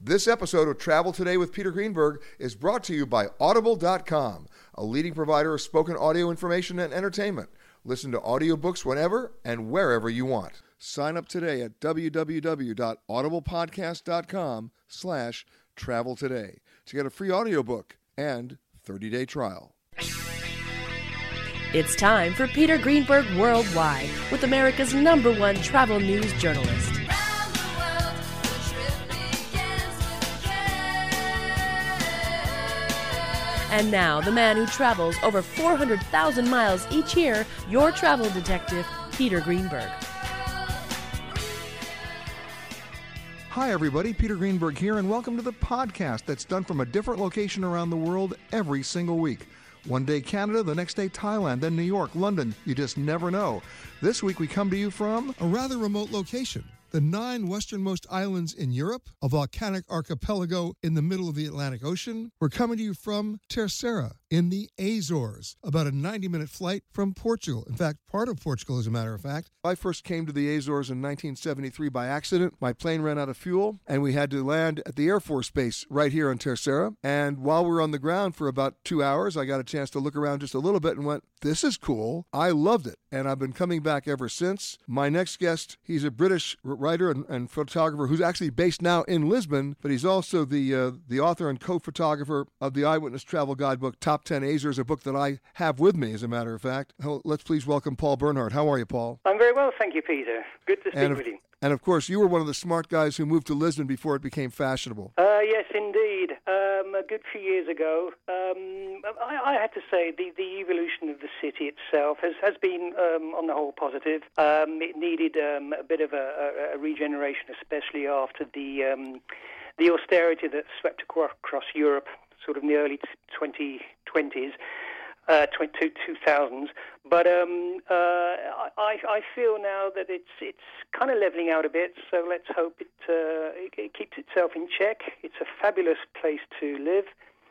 This episode of Travel Today with Peter Greenberg is brought to you by Audible.com, a leading provider of spoken audio information and entertainment. Listen to audiobooks whenever and wherever you want. Sign up today at www.audiblepodcast.com/travel today to get a free audiobook and 30-day trial. It's time for Peter Greenberg Worldwide with America's #1 travel news journalist. And now, the man who travels over 400,000 miles each year, your travel detective, Peter Greenberg. Hi, everybody. Peter Greenberg here, and welcome to the podcast that's done from a different location around the world every single week. One day Canada, the next day Thailand, then New York, London. You just never know. This week we come to you from a rather remote location. The 9 westernmost islands in Europe, a volcanic archipelago in the middle of the Atlantic Ocean. We're coming to you from Terceira in the Azores, about a 90-minute flight from Portugal. In fact, part of Portugal, as a matter of fact. I first came to the Azores in 1973 by accident. My plane ran out of fuel, and we had to land at the Air Force Base right here on Terceira. And while we were on the ground for about 2 hours, I got a chance to look around just a little bit and went, this is cool. I loved it, and I've been coming back ever since. My next guest, he's a British writer and photographer who's actually based now in Lisbon, but he's also the author and co-photographer of the Eyewitness Travel Guidebook, Top 10 Azores, a book that I have with me, as a matter of fact. Let's please welcome Paul Bernhardt. How are you, Paul? I'm very well, thank you, Peter. Good to speak with you. And, of course, you were one of the smart guys who moved to Lisbon before it became fashionable. Yes, indeed. A good few years ago. I have to say the evolution of the city itself has been, on the whole, positive. It needed a bit of a regeneration, especially after the austerity that swept across Europe, sort of in the early 2020s. 2000s, but I feel now that it's kind of leveling out a bit. So let's hope it keeps itself in check. It's a fabulous place to live,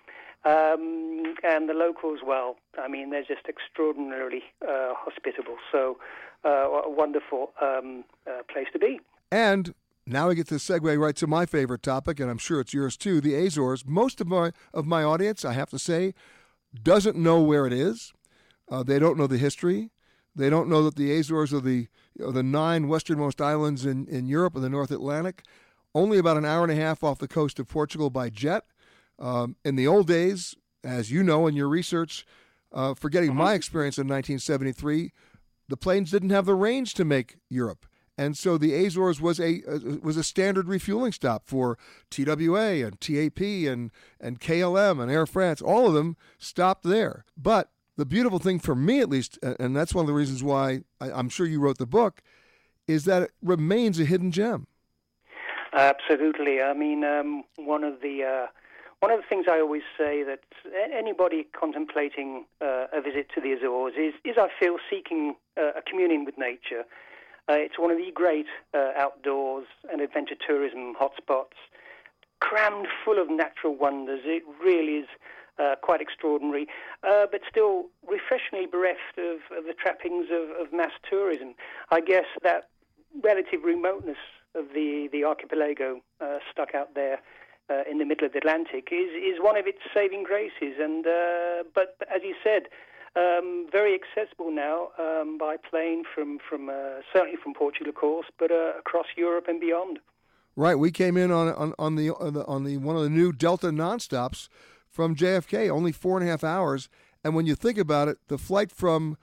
and the locals, well, I mean, they're just extraordinarily hospitable. So a wonderful place to be. And now we get to segue right to my favorite topic, and I'm sure it's yours too, the Azores. Most of my audience, I have to say, doesn't know where it is. They don't know the history. They don't know that the Azores are the 9 westernmost islands in Europe and the North Atlantic, only about an hour and a half off the coast of Portugal by jet. In the old days, as you know in your research, forgetting my experience in 1973, the planes didn't have the range to make Europe. And so the Azores was a standard refueling stop for TWA and TAP and KLM and Air France. All of them stopped there. But the beautiful thing for me, at least, and that's one of the reasons why I'm sure you wrote the book, is that it remains a hidden gem. Absolutely. I mean, one of the things I always say that anybody contemplating a visit to the Azores is I feel, seeking a communion with nature. It's one of the great outdoors and adventure tourism hotspots, crammed full of natural wonders. It really is quite extraordinary, but still refreshingly bereft of the trappings of mass tourism. I guess that relative remoteness of the archipelago stuck out there in the middle of the Atlantic is one of its saving graces. And but as you said, very accessible now by plane from certainly from Portugal, of course, but across Europe and beyond. Right, we came in on the one of the new Delta nonstops from JFK, only 4.5 hours. And when you think about it, the flight from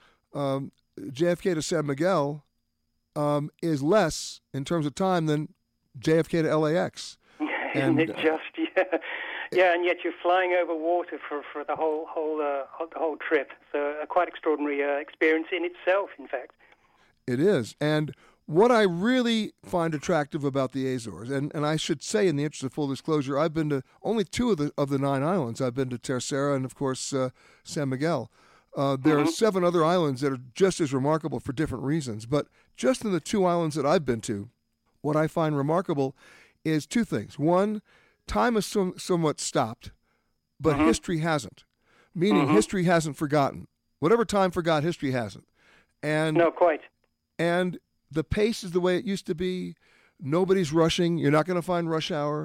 JFK to San Miguel is less in terms of time than JFK to LAX. Isn't it just? Yeah, and yet you're flying over water for the whole trip. So a quite extraordinary experience in itself, in fact. It is. And what I really find attractive about the Azores, and I should say, in the interest of full disclosure, I've been to only 2 of the 9 islands. I've been to Terceira and, of course, San Miguel. There are 7 other islands that are just as remarkable for different reasons. But just in the 2 islands that I've been to, what I find remarkable is 2 things. One, time has somewhat stopped, but history hasn't. Meaning history hasn't forgotten. Whatever time forgot, history hasn't. And no, quite. And the pace is the way it used to be. Nobody's rushing. You're not going to find rush hour.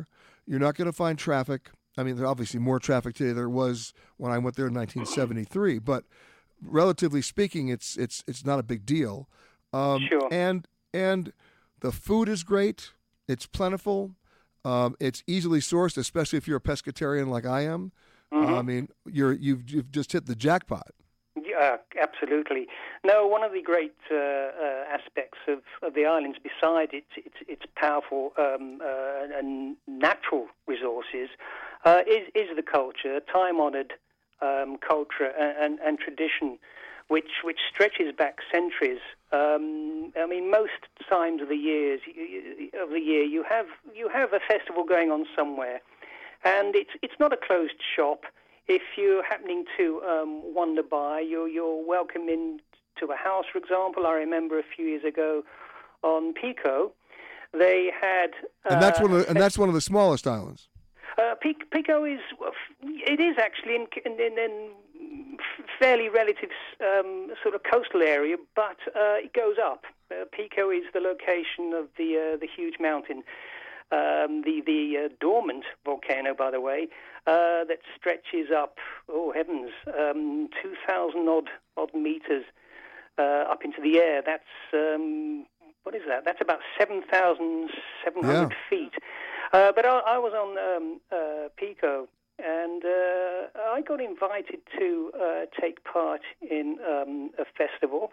You're not going to find traffic. I mean, there's obviously more traffic today than there was when I went there in 1973, but relatively speaking, it's not a big deal. Sure. And the food is great. It's plentiful. It's easily sourced, especially if you're a pescatarian like I am. I mean, you've just hit the jackpot. Yeah, absolutely. No, one of the great aspects of the islands, beside its powerful and natural resources, is the culture, time-honored culture and tradition, which stretches back centuries. I mean, most times of the year you have a festival going on somewhere, and it's not a closed shop. If you're happening to wander by, you're welcome in to a house, for example. I remember a few years ago on Pico, they had and that's one of the smallest islands. Pico is actually in fairly relative sort of coastal area, but it goes up. Pico is the location of the huge mountain, the dormant volcano, by the way, that stretches up, oh heavens, 2,000 odd meters up into the air. That's what is that? That's about 7,700 feet. But I was on Pico, and I got invited to take part in a festival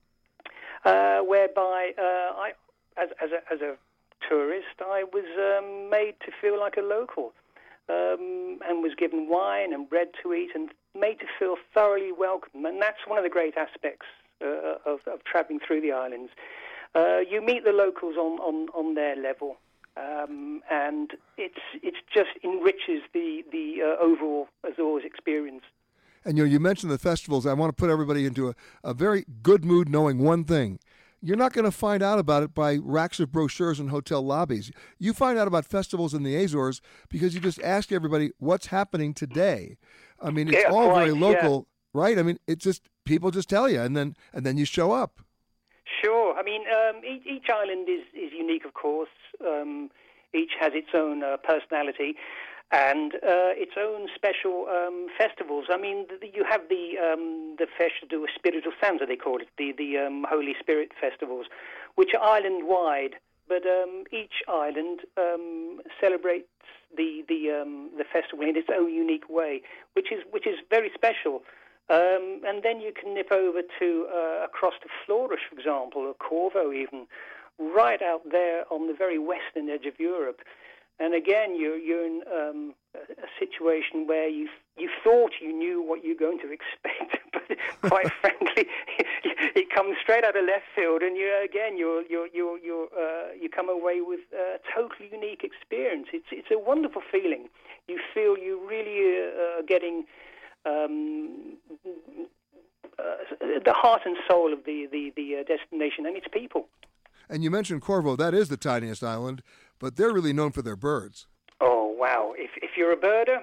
whereby I, as a tourist, I was made to feel like a local, and was given wine and bread to eat, and made to feel thoroughly welcome. And that's one of the great aspects of traveling through the islands. You meet the locals on their level. And it's just enriches the overall Azores experience. And you mentioned the festivals. I want to put everybody into a very good mood knowing one thing. You're not going to find out about it by racks of brochures in hotel lobbies. You find out about festivals in the Azores because you just ask everybody what's happening today. I mean, it's all very local, right? I mean, it's just people just tell you, and then you show up. Sure. I mean, each island is unique, of course. Each has its own personality and its own special festivals. I mean, you have the Festa Espírito Santo, they call it, the Holy Spirit festivals, which are island-wide, but each island celebrates the festival in its own unique way, which is very special. And then you can nip over to across to Flores, for example, or Corvo even, right out there on the very western edge of Europe. And again, you're in a situation where you thought you knew what you're going to expect, but quite frankly, it comes straight out of left field, and you come away with a totally unique experience. It's a wonderful feeling. You feel you really are getting the heart and soul of the destination and its people. And you mentioned Corvo. That is the tiniest island, but they're really known for their birds. Oh, wow. If you're a birder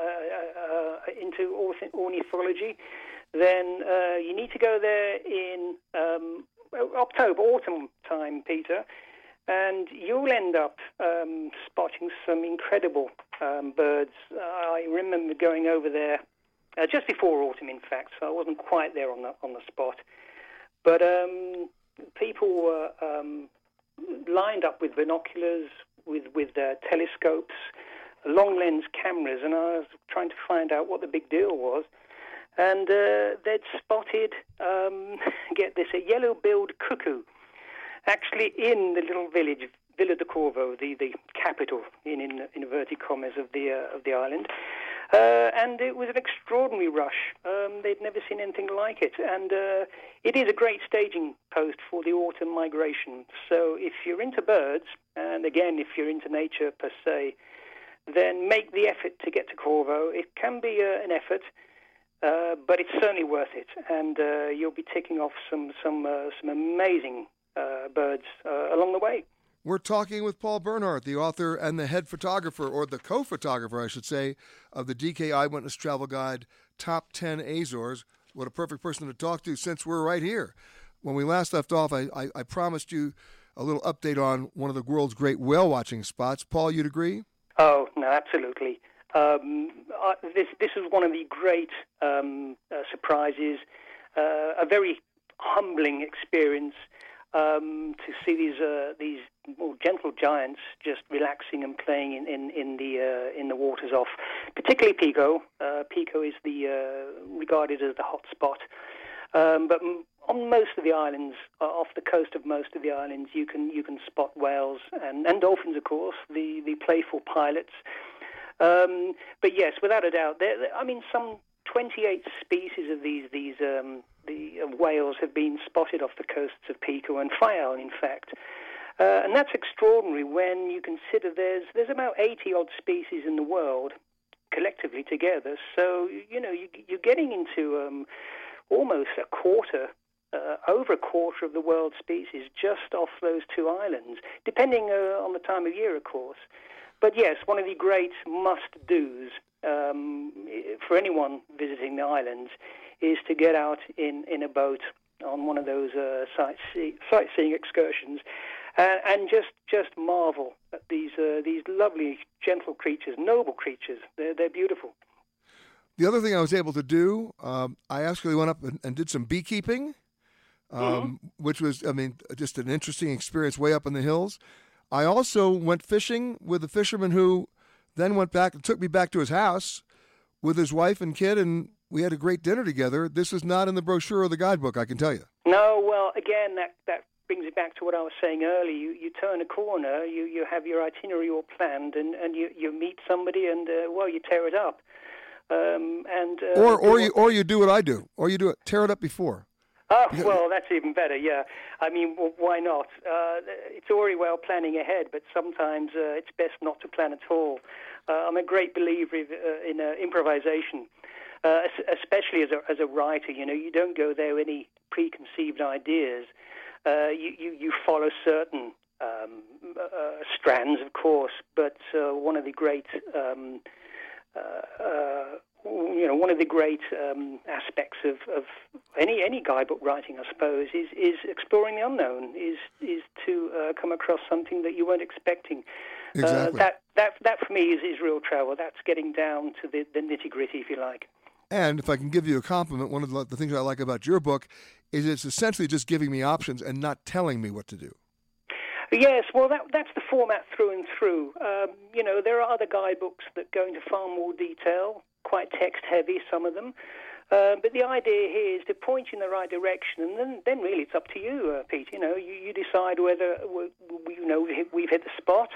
into ornithology, then you need to go there in October, autumn time, Peter, and you'll end up spotting some incredible birds. I remember going over there just before autumn, in fact, so I wasn't quite there on the spot. But people were lined up with binoculars, with telescopes, long lens cameras, and I was trying to find out what the big deal was. And they'd spotted, get this, a yellow-billed cuckoo, actually in the little village, Villa de Corvo, the capital, in inverted commas, of the island. And it was an extraordinary rush. They'd never seen anything like it. And it is a great staging post for the autumn migration. So if you're into birds, and again, if you're into nature per se, then make the effort to get to Corvo. It can be an effort, but it's certainly worth it. And you'll be ticking off some amazing birds along the way. We're talking with Paul Bernhardt, the author and the head photographer, or the co-photographer, I should say, of the DK Eyewitness Travel Guide Top 10 Azores. What a perfect person to talk to since we're right here. When we last left off, I promised you a little update on one of the world's great whale-watching spots. Paul, you'd agree? Oh, no, absolutely. This was one of the great surprises, a very humbling experience to see these more gentle giants just relaxing and playing in the waters off, particularly Pico. Pico is regarded as the hot spot, but on most of the islands, off the coast of most of the islands, you can spot whales and dolphins, of course, the playful pilots. But yes, without a doubt, some 28 species of the whales have been spotted off the coasts of Pico and Faial, in fact. And that's extraordinary when you consider there's about 80 odd species in the world collectively together. So you're getting into almost a quarter. Over a quarter of the world's species just off those two islands, depending on the time of year, of course. But yes, one of the great must-dos for anyone visiting the islands is to get out in a boat on one of those sightseeing excursions and just marvel at these lovely, gentle creatures, noble creatures. They're beautiful. The other thing I was able to do, I actually went up and did some beekeeping. Which was, just an interesting experience way up in the hills. I also went fishing with a fisherman who then went back and took me back to his house with his wife and kid, and we had a great dinner together. This is not in the brochure or the guidebook, I can tell you. No, well, again, that brings it back to what I was saying earlier. You turn a corner, you have your itinerary all planned, and you meet somebody, and, you tear it up. Or you do what I do, or you do it, tear it up before. Oh, well, that's even better, yeah. Why not? It's already well planning ahead, but sometimes it's best not to plan at all. I'm a great believer in improvisation, especially as a writer. You don't go there with any preconceived ideas. You follow certain strands, of course, but one of the great... one of the great aspects of any guidebook writing, I suppose, is exploring the unknown, is to come across something that you weren't expecting. Exactly. That for me is real travel. That's getting down to the nitty-gritty, if you like. And if I can give you a compliment, one of the things I like about your book is it's essentially just giving me options and not telling me what to do. Yes, well, that's the format through and through. There are other guidebooks that go into far more detail, quite text-heavy, some of them. But the idea here is to point you in the right direction, and then really it's up to you, Pete. You decide whether we've hit the spot.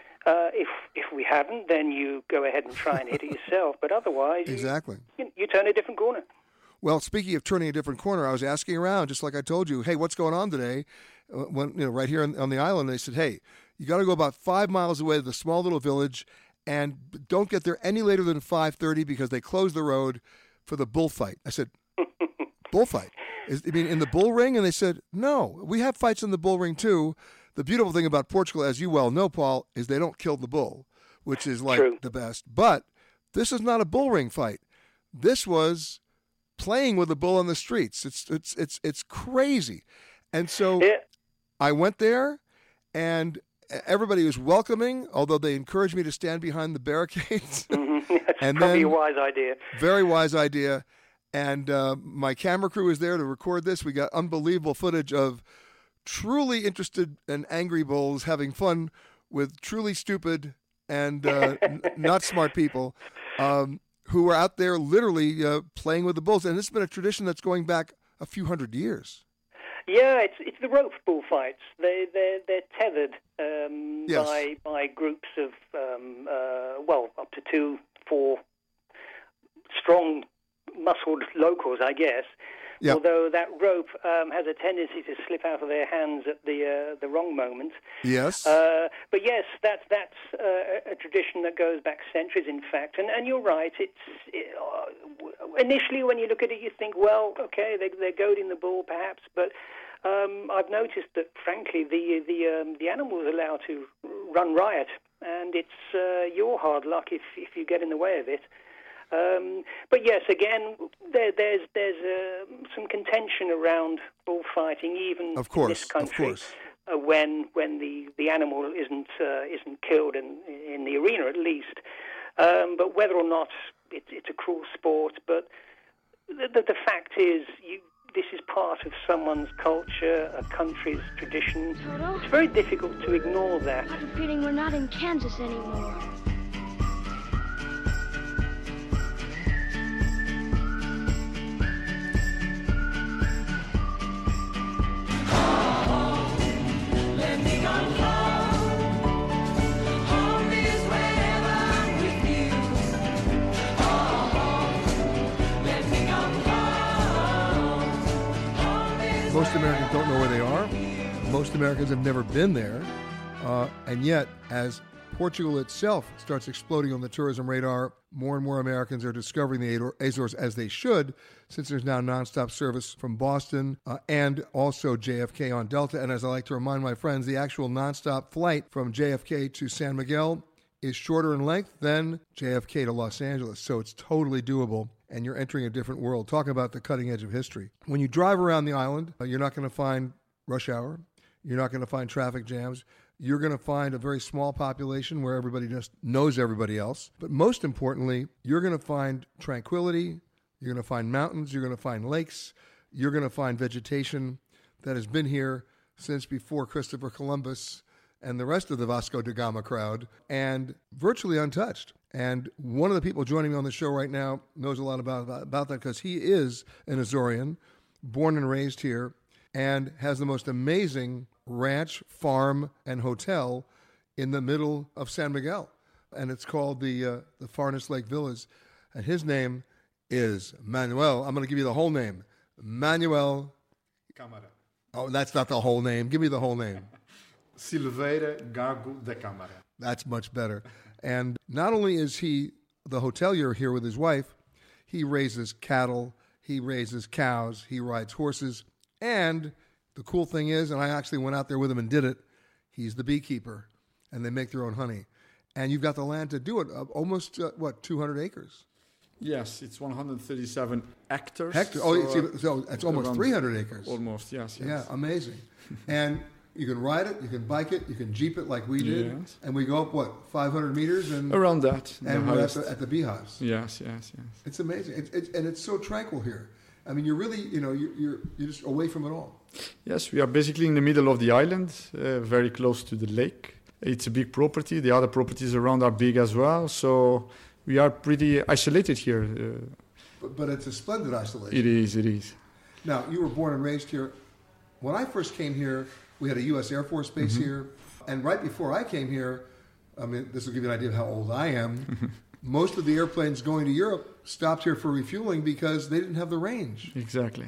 If we haven't, then you go ahead and try and hit it yourself. But otherwise, exactly, you turn a different corner. Well, speaking of turning a different corner, I was asking around, just like I told you, hey, what's going on today? When right here on the island, they said, hey, you got to go about 5 miles away to the small little village, and don't get there any later than 5:30 because they close the road for the bullfight. I said, bullfight? In the bull ring? And they said, no, we have fights in the bull ring too. The beautiful thing about Portugal, as you well know, Paul, is they don't kill the bull, which is like True. The best. But this is not a bull ring fight. This was playing with a bull on the streets. It's crazy. And so I went there, and everybody was welcoming, although they encouraged me to stand behind the barricades. That's probably a wise idea. Very wise idea. And my camera crew was there to record this. We got unbelievable footage of truly interested and angry bulls having fun with truly stupid and not smart people who were out there literally playing with the bulls. And this has been a tradition that's going back a few hundred years. Yeah, it's the rope bullfights. They're tethered Yes. by groups of up to 2-4 strong, muscled locals, I guess. Yep. Although that rope has a tendency to slip out of their hands at the wrong moment. Yes. But yes, that's a tradition that goes back centuries, in fact. And you're right. Initially, when you look at it, you think, well, okay, they're goading the bull, perhaps. But I've noticed that, frankly, the animal is allowed to run riot, and it's your hard luck if you get in the way of it. But yes, again, there's some contention around bullfighting, even Of course, in this country. of course. when the animal isn't killed in the arena, at least. But whether or not it's a cruel sport, but the fact is, this is part of someone's culture, a country's tradition. Toto? It's very difficult to ignore that. I have a feeling we're not in Kansas anymore. Most Americans don't know where they are. Most Americans have never been there. And yet, as Portugal itself starts exploding on the tourism radar, more and more Americans are discovering the Azores, as they should, since there's now nonstop service from Boston and also JFK on Delta. And as I like to remind my friends, the actual nonstop flight from JFK to San Miguel is shorter in length than JFK to Los Angeles. So it's totally doable, and you're entering a different world. Talking about the cutting edge of history. When you drive around the island, you're not going to find rush hour. You're not going to find traffic jams. You're going to find a very small population where everybody just knows everybody else. But most importantly, you're going to find tranquility. You're going to find mountains. You're going to find lakes. You're going to find vegetation that has been here since before Christopher Columbus and the rest of the Vasco da Gama crowd, and virtually untouched. And one of the people joining me on the show right now knows a lot about that because he is an Azorean, born and raised here, and has the most amazing ranch, farm, and hotel in the middle of San Miguel. And it's called the Farnes Lake Villas. And his name is Manuel. I'm going to give you the whole name. Manuel. Câmara. Oh, that's not the whole name. Give me the whole name. Silveira Gago da Câmara. That's much better. And not only is he the hotelier here with his wife, he raises cattle, he raises cows, he rides horses, and the cool thing is, and I actually went out there with him and did it, he's the beekeeper, and they make their own honey. And you've got the land to do it, almost, 200 acres? Yes, it's 137 hectares. So it's almost 300 acres. Almost, yes. Yeah, amazing. And you can ride it, you can bike it, you can jeep it like we did. Yes. And we go up, 500 meters? And around that. And we're at the beehives. Yes. It's amazing. And it's so tranquil here. I mean, you're really, you're just away from it all. Yes, we are basically in the middle of the island, very close to the lake. It's a big property. The other properties around are big as well. So we are pretty isolated here. But it's a splendid isolation. It is. Now, you were born and raised here. When I first came here, we had a U.S. Air Force base here. And right before I came here, I mean, this will give you an idea of how old I am. Most of the airplanes going to Europe stopped here for refueling because they didn't have the range. Exactly.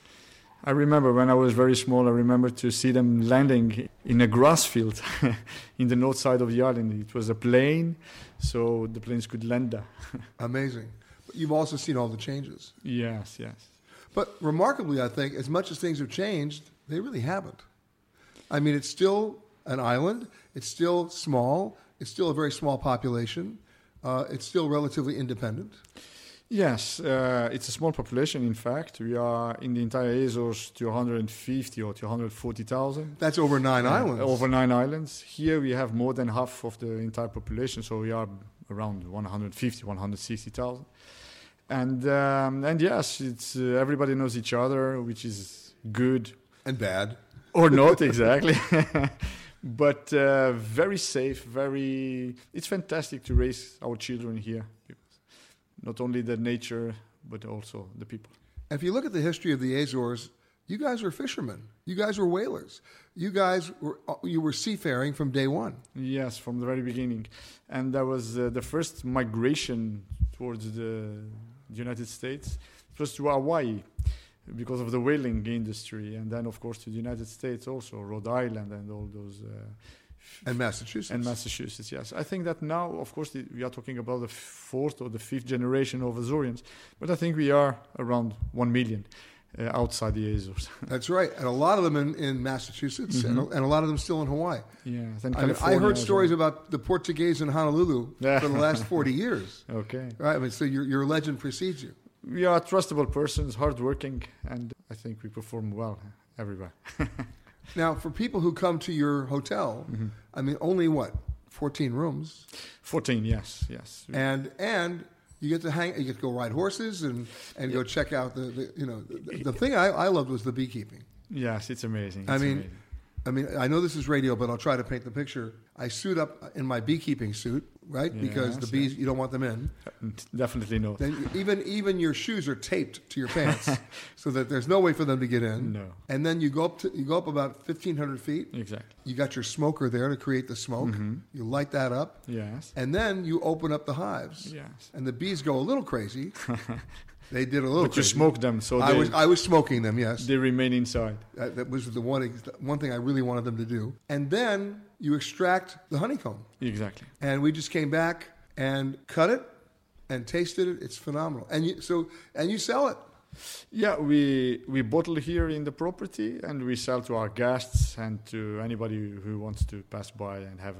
I remember when I was very small, I remember to see them landing in a grass field in the north side of the island. It was a plane, so the planes could land there. Amazing. But you've also seen all the changes. Yes. But remarkably, I think, as much as things have changed, they really haven't. I mean, it's still an island. It's still small. It's still a very small population. It's still relatively independent. Yes, it's a small population, in fact. We are in the entire Azores to 150 or to 140,000. That's over 9 islands. Over 9 islands. Here we have more than half of the entire population, so we are around 150, 160,000. And yes, it's everybody knows each other, which is good. And bad. Or not, exactly. But very safe, it's fantastic to raise our children here. Not only the nature, but also the people. And if you look at the history of the Azores, you guys were fishermen. You guys were whalers. You were seafaring from day one. Yes, from the very beginning. And that was the first migration towards the United States. It was to Hawaii because of the whaling industry. And then, of course, to the United States also, Rhode Island and all those... And Massachusetts. Yes. I think that now, of course, we are talking about the 4th or the 5th generation of Azoreans, but I think we are around 1 million outside the Azores. That's right. And a lot of them in Massachusetts, and a lot of them still in Hawaii. Yeah. I heard stories about the Portuguese in Honolulu for the last 40 years. Okay. Right. I mean, so your legend precedes you. We are trustable persons, hardworking, and I think we perform well everywhere. Now, for people who come to your hotel, I mean, only what, 14 rooms? 14, yes. And you get to go ride horses and go check out the thing I loved was the beekeeping. Yes, it's amazing. I mean, I know this is radio, but I'll try to paint the picture. I suit up in my beekeeping suit, right? Because the bees, you don't want them in. Definitely no. Then even your shoes are taped to your pants, so that there's no way for them to get in. No. And then you go up about 1,500 feet. Exactly. You got your smoker there to create the smoke. You light that up. Yes. And then you open up the hives. Yes. And the bees go a little crazy. They did a little. But you crazy. smoke them, so I was smoking them. Yes, they remain inside. that was the one thing I really wanted them to do. And then you extract the honeycomb. Exactly. And we just came back and cut it and tasted it. It's phenomenal. And you sell it. Yeah, we bottle here in the property, and we sell to our guests and to anybody who wants to pass by and have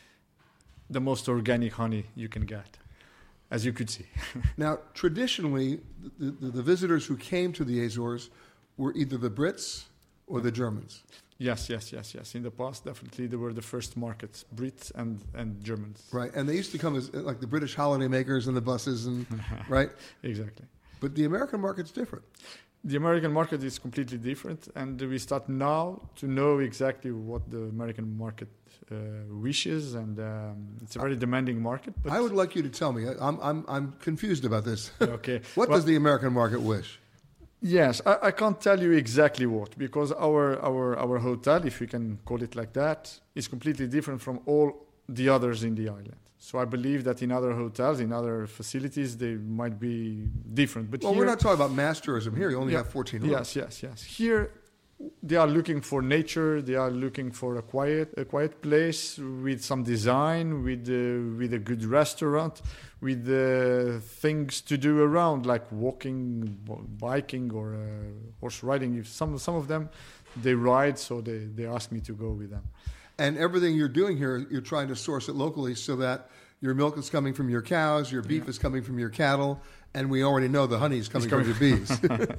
the most organic honey you can get. As you could see. Now, traditionally, the visitors who came to the Azores were either the Brits or the Germans. Yes. In the past, definitely, they were the first markets, Brits and Germans. Right, and they used to come as like the British holidaymakers and the buses, and right? Exactly. But the American market's different. The American market is completely different, and we start now to know exactly what the American market wishes, and it's a very demanding market. But I would like you to tell me. I'm confused about this. Okay. What does the American market wish? Yes, I can't tell you exactly what, because our hotel, if we can call it like that, is completely different from all the others in the island. So I believe that in other hotels, in other facilities, they might be different. But we're not talking about mass tourism here. You only have 14 rooms. Yes. Here, they are looking for nature. They are looking for a quiet place with some design, with a good restaurant, with things to do around, like walking, biking, or horse riding. If some of them, they ride, so they ask me to go with them. And everything you're doing here, you're trying to source it locally so that your milk is coming from your cows, your beef is coming from your cattle, and we already know the honey is coming from your bees.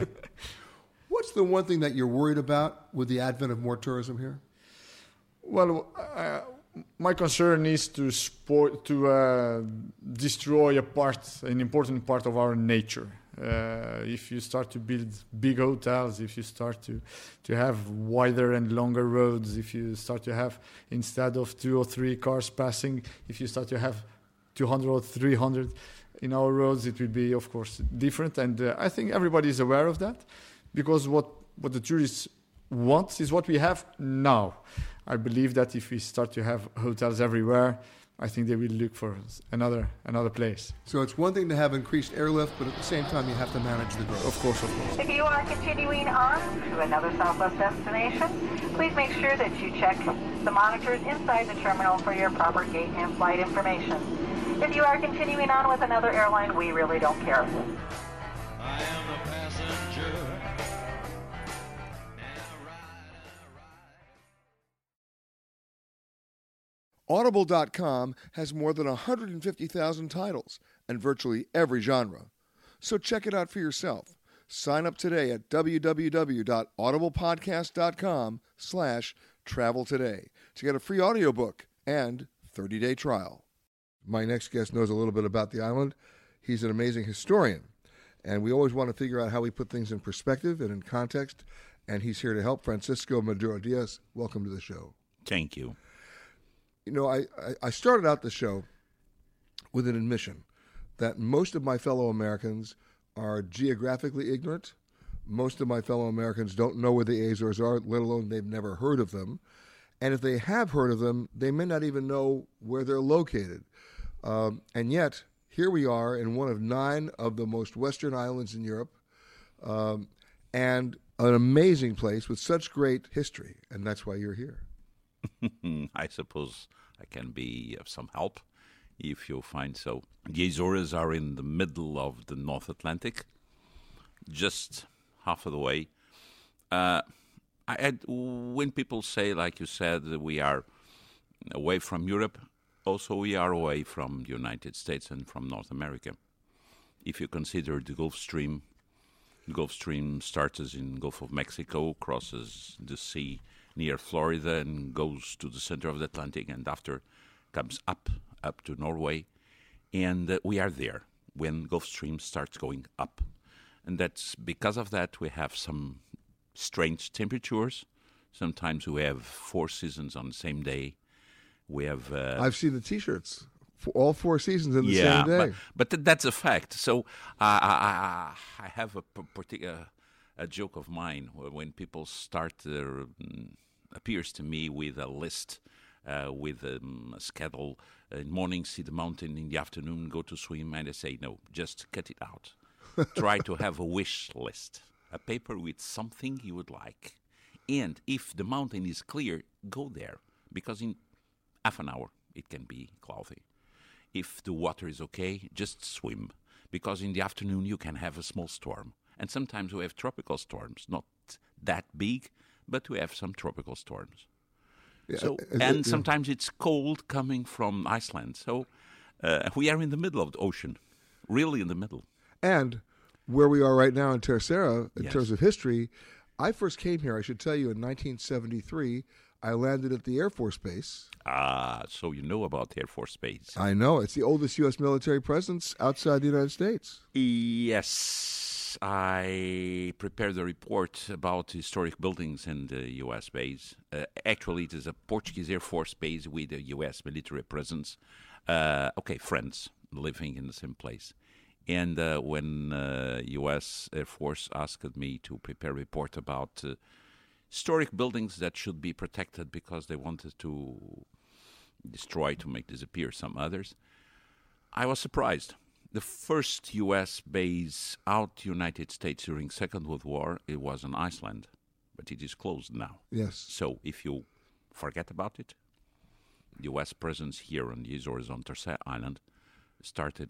What's the one thing that you're worried about with the advent of more tourism here? Well, my concern is to destroy an important part of our nature. If you start to build big hotels, if you start to have wider and longer roads, if you start to have, instead of 2 or 3 cars passing, if you start to have 200 or 300 in our roads, it will be, of course, different. And I think everybody is aware of that, because what the tourists want is what we have now. I believe that if we start to have hotels everywhere, I think they will look for another place. So it's one thing to have increased airlift, but at the same time you have to manage the growth. Of course. If you are continuing on to another Southwest destination, please make sure that you check the monitors inside the terminal for your proper gate and flight information. If you are continuing on with another airline, we really don't care. I am a passenger. Audible.com has more than 150,000 titles and virtually every genre. So check it out for yourself. Sign up today at www.audiblepodcast.com/travel today to get a free audiobook and 30-day trial. My next guest knows a little bit about the island. He's an amazing historian, and we always want to figure out how we put things in perspective and in context, and he's here to help. Francisco Maduro-Diaz, welcome to the show. Thank you. You know, I started out the show with an admission that most of my fellow Americans are geographically ignorant. Most of my fellow Americans don't know where the Azores are, let alone they've never heard of them. And if they have heard of them, they may not even know where they're located. And yet, here we are in one of 9 of the most western islands in Europe, and an amazing place with such great history, and that's why you're here. I suppose I can be of some help if you find so. The Azores are in the middle of the North Atlantic, just half of the way. When people say, like you said, that we are away from Europe, also we are away from the United States and from North America. If you consider the Gulf Stream starts in Gulf of Mexico, crosses the sea, near Florida and goes to the center of the Atlantic, and after comes up to Norway, and we are there when Gulf Stream starts going up. And that's because of that we have some strange temperatures. Sometimes we have 4 seasons on the same day. We have... I've seen the T-shirts. All 4 seasons in the same day. But that's a fact. So I have a joke of mine when people start, appears to me with a list, with a schedule. In the morning, see the mountain. In the afternoon, go to swim. And I say, no, just cut it out. Try to have a wish list, a paper with something you would like. And if the mountain is clear, go there. Because in half an hour, it can be cloudy. If the water is okay, just swim. Because in the afternoon, you can have a small storm. And sometimes we have tropical storms. Not that big, but we have some tropical storms. Yeah, and sometimes it's cold coming from Iceland. So we are in the middle of the ocean, really in the middle. And where we are right now in Terceira, in terms of history, I first came here, I should tell you, in 1973. I landed at the Air Force Base. So you know about the Air Force Base. I know. It's the oldest U.S. military presence outside the United States. Yes. I prepared a report about historic buildings in the U.S. base. Actually, it is a Portuguese Air Force base with a U.S. military presence. Friends living in the same place. And when U.S. Air Force asked me to prepare a report about historic buildings that should be protected because they wanted to destroy, to make disappear some others, I was surprised. The first U.S. base out United States during Second World War, it was in Iceland, but it is closed now. Yes. So if you forget about it, U.S. presence here on the Azores on Terceira Island started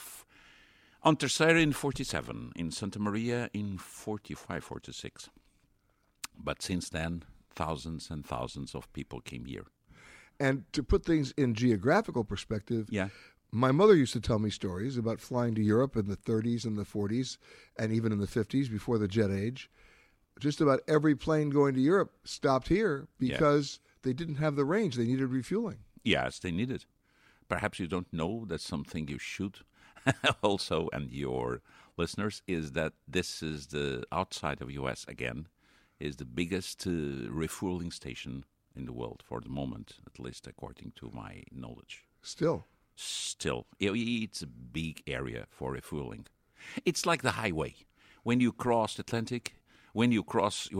on Terceira in 47, in Santa Maria in 45, 46. But since then, thousands and thousands of people came here. And to put things in geographical perspective, my mother used to tell me stories about flying to Europe in the 30s and the 40s, and even in the 50s before the jet age. Just about every plane going to Europe stopped here because they didn't have the range. They needed refueling. Yes, they needed. Perhaps you don't know that's something you should also, and your listeners, is that this is the outside of U.S. again, is the biggest refueling station in the world for the moment, at least according to my knowledge. Still. It's a big area for refueling. It's like the highway. When you cross the Atlantic, when you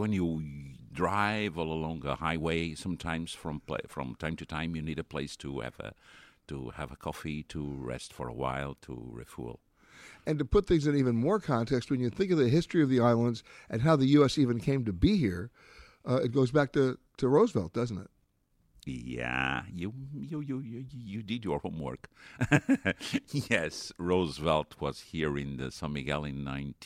drive all along a highway, sometimes from time to time you need a place to have a coffee, to rest for a while, to refuel. And to put things in even more context, when you think of the history of the islands and how the U.S. even came to be here, it goes back to Roosevelt, doesn't it? Yeah, you did your homework. Yes, Roosevelt was here in the San Miguel in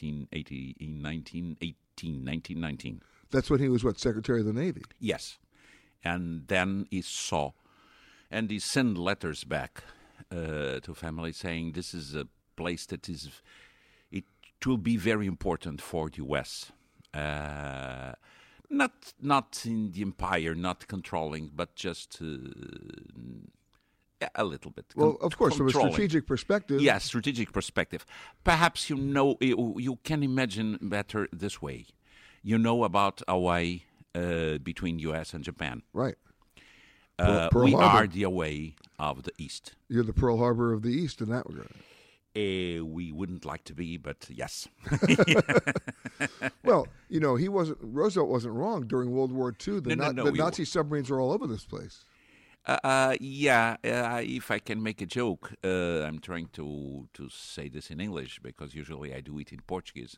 1919. That's when he was, Secretary of the Navy? Yes. And then he saw, and he sent letters back to family saying this is a place that it will be very important for the U.S., Not in the empire, not controlling, but just a little bit. Well, of course, from a strategic perspective. Yes, strategic perspective. Perhaps you can imagine better this way. You know about Hawaii between U.S. and Japan. Right. We are the Hawaii of the East. You're the Pearl Harbor of the East in that regard. We wouldn't like to be, but yes. Well, Roosevelt wasn't wrong during World War II. The Nazi submarines are all over this place. If I can make a joke, I'm trying to say this in English because usually I do it in Portuguese.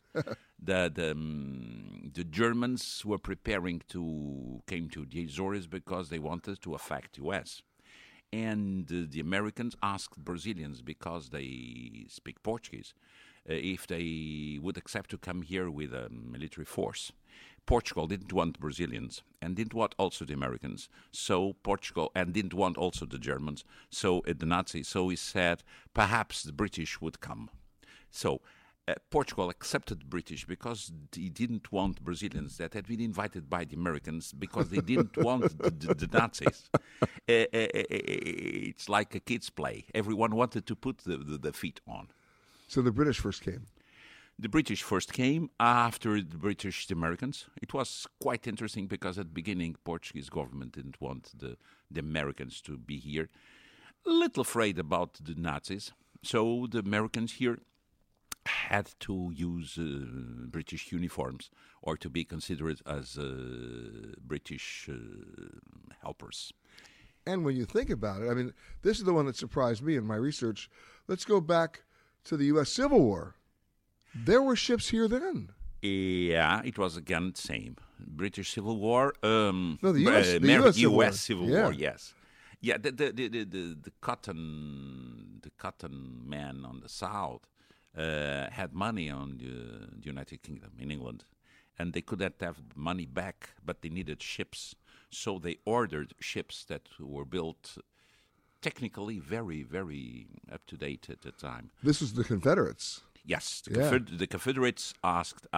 The Germans were came to the Azores because they wanted to attack U.S. And the Americans asked Brazilians, because they speak Portuguese, if they would accept to come here with a military force. Portugal didn't want Brazilians and didn't want also the Americans. So Portugal, and didn't want also the Germans, so the Nazis. So he said perhaps the British would come. So Portugal accepted British because he didn't want Brazilians that had been invited by the Americans because they didn't want the Nazis. It's like a kid's play. Everyone wanted to put the feet on. So the British first came. The British first came after the British, the Americans. It was quite interesting because at the beginning, Portuguese government didn't want the Americans to be here. A little afraid about the Nazis. So the Americans here had to use British uniforms or to be considered as British helpers. And when you think about it, I mean, this is the one that surprised me in my research. Let's go back to the U.S. Civil War. There were ships here then. Yeah, it was again the same. British Civil War. No, the U.S. Civil War. Yes. Yeah, the cotton man on the south had money on the United Kingdom in England, and they couldn't have money back, but they needed ships, so they ordered ships that were built technically very, very up to date at the time. This was the Confederates. Yes, the Confederates asked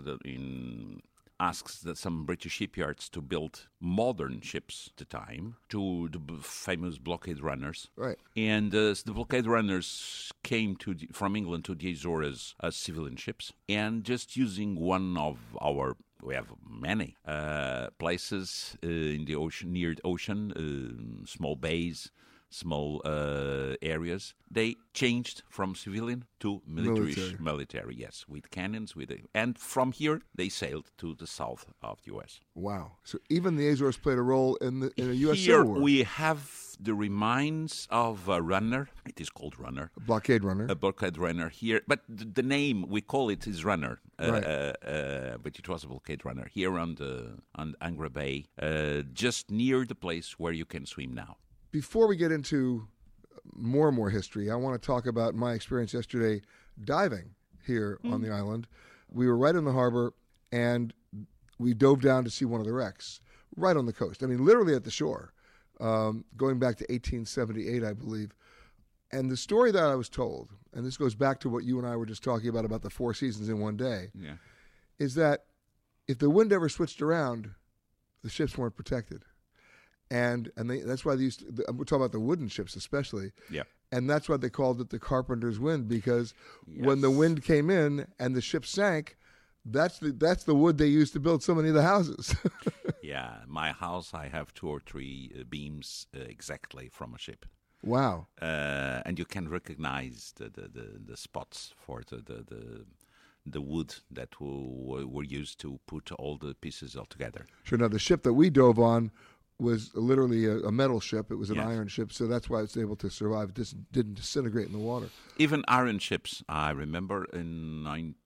some British shipyards to build modern ships at the time, to the famous blockade runners. Right. And the blockade runners came from England to the Azores as civilian ships. And just using one of we have many places in the ocean, near the ocean, small bays, small areas, they changed from civilian to military, yes, with cannons, and from here they sailed to the south of the U.S. Wow! So even the Azores played a role in a U.S. Here Civil War. we have the remains of a runner. It is called runner. A blockade runner. A blockade runner here, but the name we call it is runner. Right. But it was a blockade runner here on Angra Bay, just near the place where you can swim now. Before we get into more and more history, I want to talk about my experience yesterday diving here on the island. We were right in the harbor, and we dove down to see one of the wrecks right on the coast. I mean, literally at the shore, going back to 1878, I believe. And the story that I was told, and this goes back to what you and I were just talking about the 4 seasons in one day, is that if the wind ever switched around, the ships weren't protected. And that's why we're talking about the wooden ships especially. Yeah. And that's why they called it the carpenter's wind, because when the wind came in and the ship sank, that's the wood they used to build so many of the houses. Yeah, my house, I have 2 or 3 beams exactly from a ship. Wow. And you can recognize the spots for the wood that were used to put all the pieces all together. Sure. Now, the ship that we dove on was literally a metal ship. It was an iron ship, so that's why it's able to survive. It didn't disintegrate in the water. Even iron ships, I remember in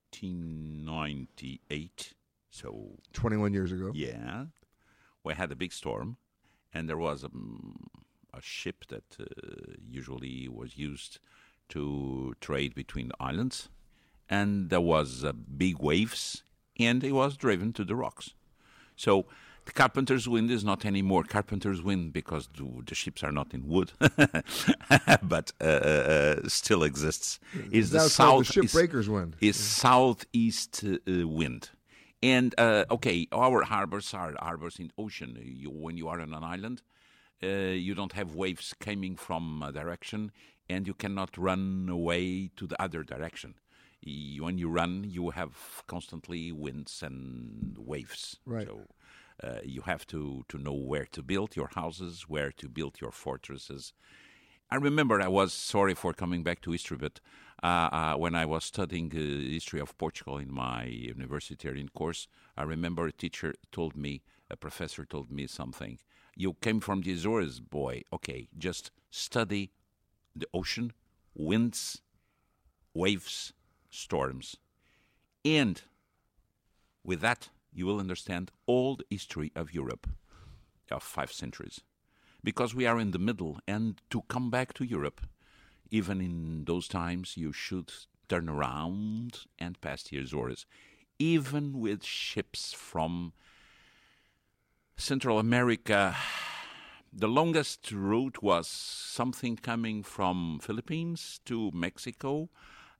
1998, so 21 years ago. Yeah, we had a big storm, and there was a ship that usually was used to trade between the islands, and there was big waves, and it was driven to the rocks. So the carpenter's wind is not anymore carpenter's wind because the ships are not in wood, but still exists. Is the shipbreaker's wind? Is southeast wind. And our harbors are harbors in the ocean. When you are on an island, you don't have waves coming from a direction, and you cannot run away to the other direction. When you run, you have constantly winds and waves. Right. So you have to know where to build your houses, where to build your fortresses. I remember, I was sorry for coming back to history, but when I was studying the history of Portugal in my university course, I remember a professor told me something. You came from the Azores, boy. Okay, just study the ocean, winds, waves, storms. And with that, you will understand all the history of Europe of 5 centuries. Because we are in the middle, and to come back to Europe, even in those times, you should turn around and pass the Azores. Even with ships from Central America, the longest route was something coming from Philippines to Mexico,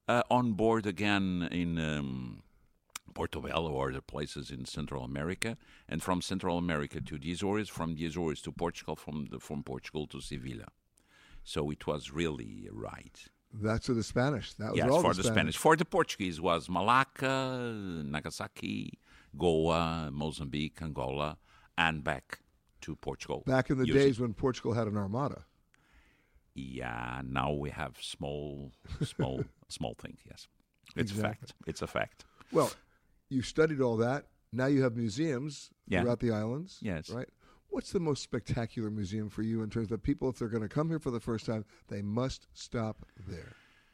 on board again in Portobello or other places in Central America, and from Central America to the Azores, from the Azores to Portugal, from Portugal to Sevilla. So it was really a ride. That's for the Spanish. That was yes, all for the Spanish. For the Portuguese was Malacca, Nagasaki, Goa, Mozambique, Angola, and back to Portugal. Back in the days when Portugal had an armada. Yeah, now we have small things, yes. It's Exactly. a fact. It's a fact. Well, you studied all that. Now you have museums throughout the islands. Yes. Right? What's the most spectacular museum for you in terms of people, if they're going to come here for the first time, they must stop there?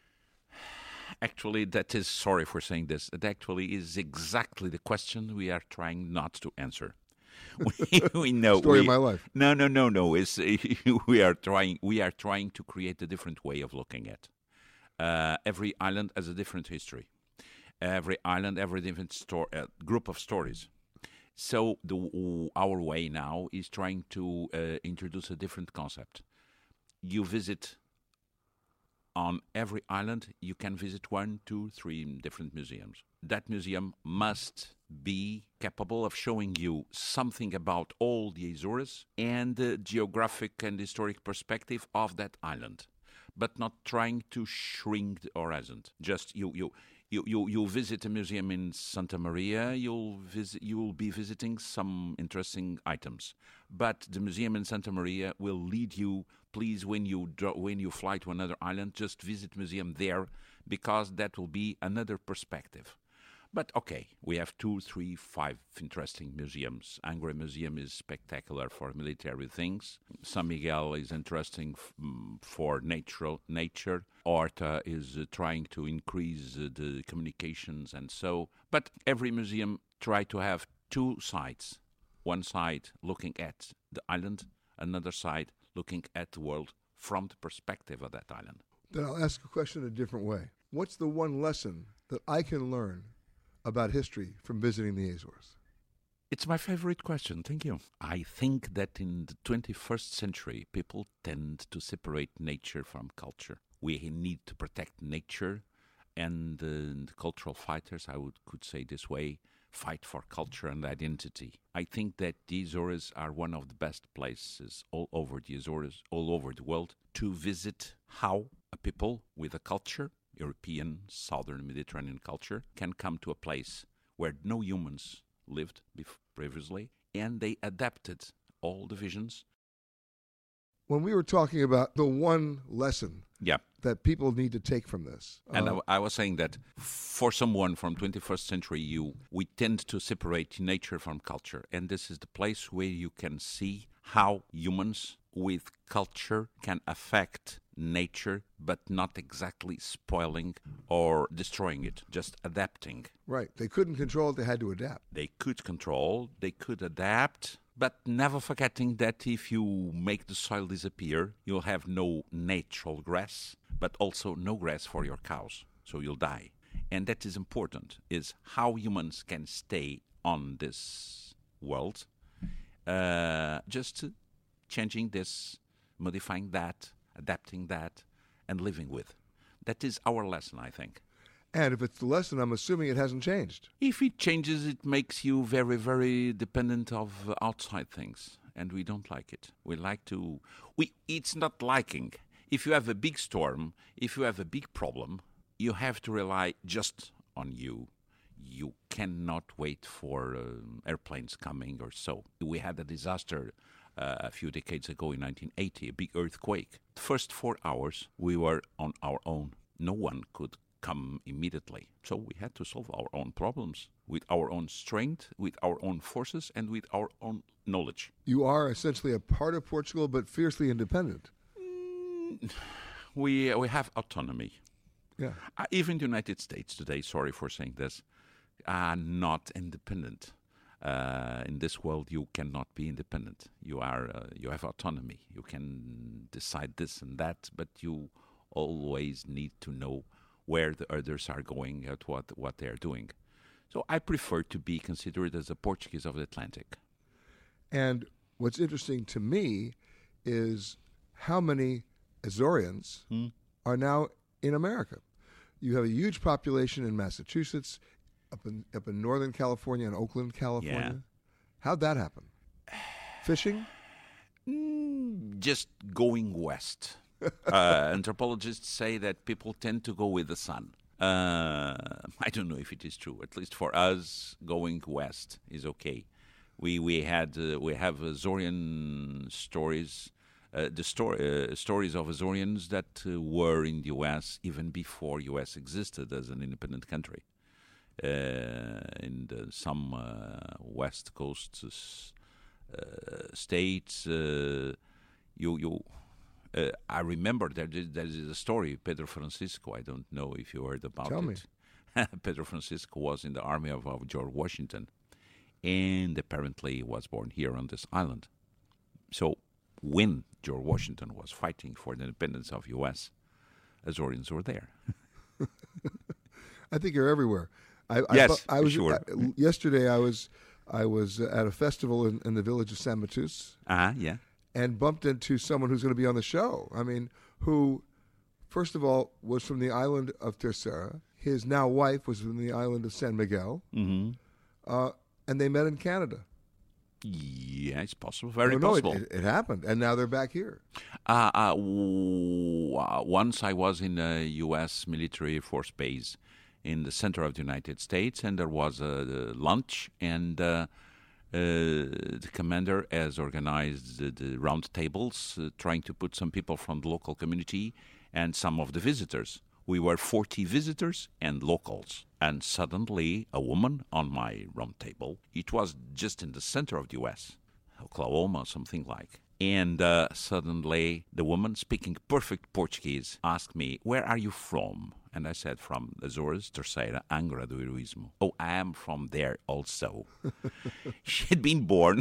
Actually, that is, sorry for saying this, it actually is exactly the question we are trying not to answer. We know. Story of my life. No. It's, we are trying to create a different way of looking at. Every island has a different history. Every island, every different group of stories. So our way now is trying to introduce a different concept. You visit on every island, you can visit 1, 2, 3 different museums. That museum must be capable of showing you something about all the Azores and the geographic and historic perspective of that island, but not trying to shrink the horizon. Just you visit a museum in Santa Maria, you will be visiting some interesting items. But the museum in Santa Maria will lead you, please, when you fly to another island, just visit museum there, because that will be another perspective. But okay, we have 2, 3, 5 interesting museums. Angra Museum is spectacular for military things. San Miguel is interesting for nature. Horta is trying to increase the communications and so. But every museum try to have 2 sides. One side looking at the island, another side looking at the world from the perspective of that island. Then I'll ask a question a different way. What's the one lesson that I can learn about history from visiting the Azores? It's my favorite question. Thank you. I think that in the 21st century, people tend to separate nature from culture. We need to protect nature, and the cultural fighters, could say this way, fight for culture and identity. I think that the Azores are one of the best places all over the Azores, all over the world, to visit how a people with a culture, European, Southern Mediterranean culture, can come to a place where no humans lived previously, and they adapted all the visions. When we were talking about the one lesson that people need to take from this. And I was saying that for someone from 21st century, we tend to separate nature from culture. And this is the place where you can see how humans with culture can affect nature, but not exactly spoiling or destroying it, just adapting. Right. They couldn't control it, they had to adapt. They could control, they could adapt, but never forgetting that if you make the soil disappear, you'll have no natural grass, but also no grass for your cows, so you'll die. And that is important, is how humans can stay on this world, just changing this, modifying that, adapting that, and living with. That is our lesson, I think. And if it's the lesson, I'm assuming it hasn't changed. If it changes, it makes you very, very dependent of outside things, and we don't like it. We like to... It's not liking. If you have a big storm, if you have a big problem, you have to rely just on you. You cannot wait for airplanes coming or so. We had a disaster a few decades ago in 1980, a big earthquake. The first 4 hours, we were on our own. No one could come immediately. So we had to solve our own problems with our own strength, with our own forces, and with our own knowledge. You are essentially a part of Portugal, but fiercely independent. We have autonomy. Yeah. Even the United States today, sorry for saying this, are not independent. In this world, you cannot be independent. You have autonomy. You can decide this and that, but you always need to know where the others are going, at what they are doing. So I prefer to be considered as a Portuguese of the Atlantic. And what's interesting to me is how many Azorians are now in America. You have a huge population in Massachusetts, up in Northern California and Oakland, California. Yeah. How'd that happen? Fishing? Just going west. Anthropologists say that people tend to go with the sun. I don't know if it is true. At least for us, going west is okay. We have Azorean stories, stories of Azoreans that were in the U.S. even before U.S. existed as an independent country. In some West Coast states, I remember there is a story, Pedro Francisco. I don't know if you heard about Tell it. Pedro Francisco was in the army of George Washington, and apparently was born here on this island. So when George Washington was fighting for the independence of U.S., Azoreans were there. I think you're everywhere. Yes, I was sure. Yesterday I was at a festival in the village of San Matus. Yeah. And bumped into someone who's going to be on the show. I mean, who, first of all, was from the island of Terceira. His now wife was from the island of San Miguel. Mm-hmm. And they met in Canada. Yeah, it's possible. Very no, possible. It happened. And now they're back here. Once I was in a U.S. military force base in the center of the United States, and there was a lunch, and the commander has organized the round tables, trying to put some people from the local community and some of the visitors. We were 40 visitors and locals. And suddenly, a woman on my round table, it was just in the center of the U.S., Oklahoma, something like. And suddenly, the woman, speaking perfect Portuguese, asked me, "Where are you from?" And I said, "From Azores, Terceira, Angra do Heroísmo." "Oh, I am from there also." She had been born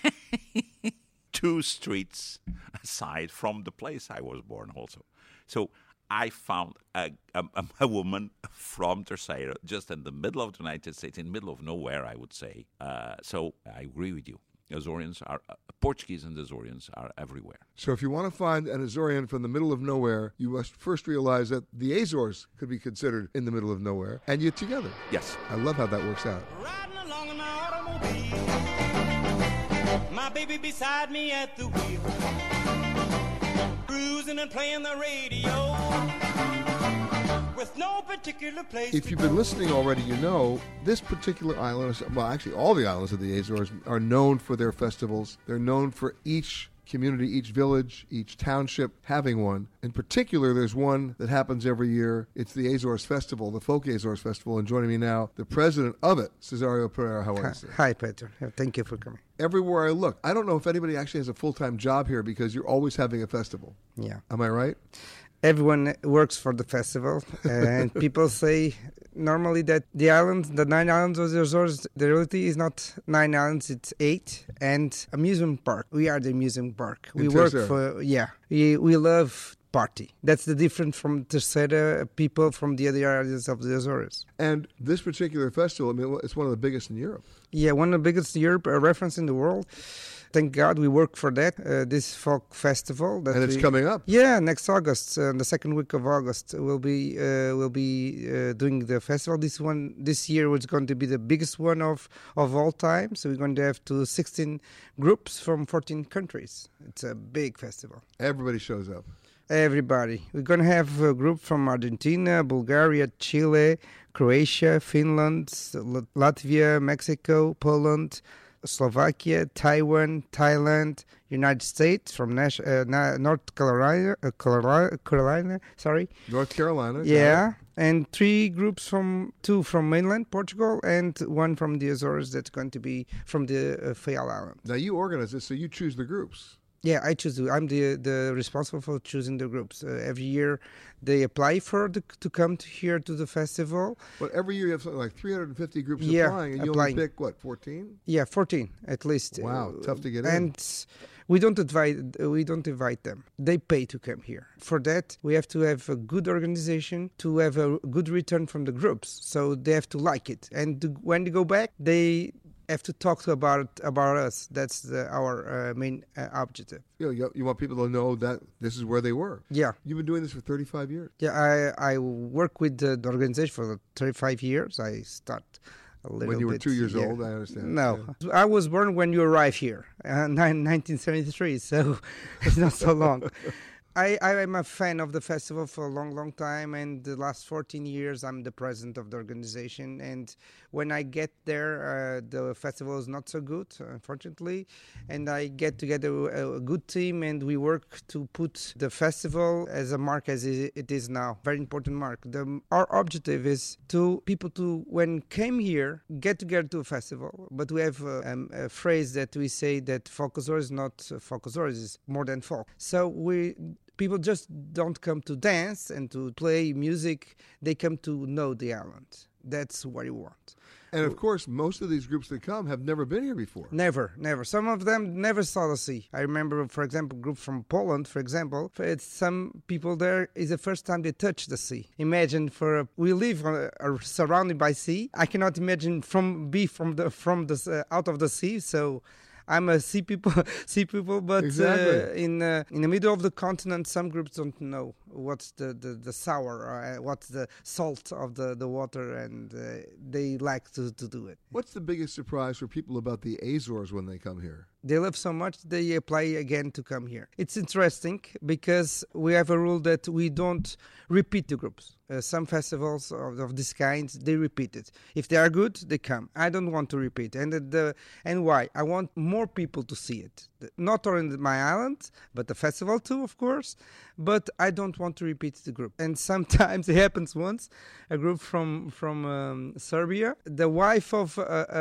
2 streets aside from the place I was born also. So I found a woman from Terceira, just in the middle of the United States, in the middle of nowhere, I would say. So I agree with you. Azoreans are Portuguese, and Azoreans are everywhere. So if you want to find an Azorean from the middle of nowhere, you must first realize that the Azores could be considered in the middle of nowhere, and you're together. Yes. I love how that works out. Riding along in my automobile, my baby beside me at the wheel, cruising and playing the radio, with no particular place. If you've been listening already, you know this particular island, well, actually all the islands of the Azores are known for their festivals. They're known for each community, each village, each township having one. In particular, there's one that happens every year. It's the Azores Festival, the Folk Azores Festival. And joining me now, the president of it, Cesario Pereira. How are you, sir? Hi, Peter. Thank you for coming. Everywhere I look, I don't know if anybody actually has a full-time job here because you're always having a festival. Yeah. Am I right? Everyone works for the festival, and people say normally that the 9 islands of the Azores, the reality is not 9 islands, it's 8, and amusement park. We are the amusement park. We work for, we love party. That's the difference from Terceira people from the other areas of the Azores. And this particular festival, I mean, it's one of the biggest in Europe. Yeah, one of the biggest in Europe, a reference in the world. Thank God we work for that, this folk festival. And it's coming up. Yeah, next August, the second week of August, we'll be doing the festival. This year was going to be the biggest one of all time. So we're going to have 16 groups from 14 countries. It's a big festival. Everybody shows up. Everybody. We're going to have a group from Argentina, Bulgaria, Chile, Croatia, Finland, Latvia, Mexico, Poland, Slovakia, Taiwan, Thailand, United States, from North Carolina. North Carolina. Yeah, and 3 groups 2 from mainland Portugal and 1 from the Azores that's going to be from the Faial Island. Now you organize this, so you choose the groups. Yeah, I choose. I'm the responsible for choosing the groups. Every year, they apply to come here to the festival. But every year you have something like 350 groups applying, and you only pick 14? Yeah, 14 at least. Wow, tough to get in. And we don't invite them. They pay to come here. For that, we have to have a good organization to have a good return from the groups. So they have to like it, and when they go back, they have to talk about us. That's our main objective. You want people to know that this is where they were. Yeah. You've been doing this for 35 years. Yeah, I work with the organization for 35 years. I start a little bit. When you were 2 years old, I understand. No. Yeah. I was born when you arrived here, 1973, so it's not so long. I am a fan of the festival for a long, long time, and the last 14 years I'm the president of the organization. And when I get there, the festival is not so good, unfortunately. And I get together a good team, and we work to put the festival as a mark as it is now. Very important mark. Our objective is people to, when came here, get together to a festival. But we have a phrase that we say that folk Azores is not folk Azores, is more than folk. So people just don't come to dance and to play music. They come to know the island. That's what you want. And of course, most of these groups that come have never been here before. Never. Some of them never saw the sea. I remember, for example, a group from Poland, for example. Some people there is the first time they touch the sea. Imagine we live surrounded by sea. I cannot imagine out of the sea. So I'm a sea people, but exactly. In the middle of the continent, some groups don't know what's the sour, what's the salt of the water, and they like to do it. What's the biggest surprise for people about the Azores when they come here? They love so much, they apply again to come here. It's interesting because we have a rule that we don't repeat the groups. Some festivals of this kind, they repeat it. If they are good, they come. I don't want to repeat. And why? I want more people to see it. Not only my island, but the festival too, of course. But I don't want to repeat the group. And sometimes it happens once. A group from Serbia, the wife of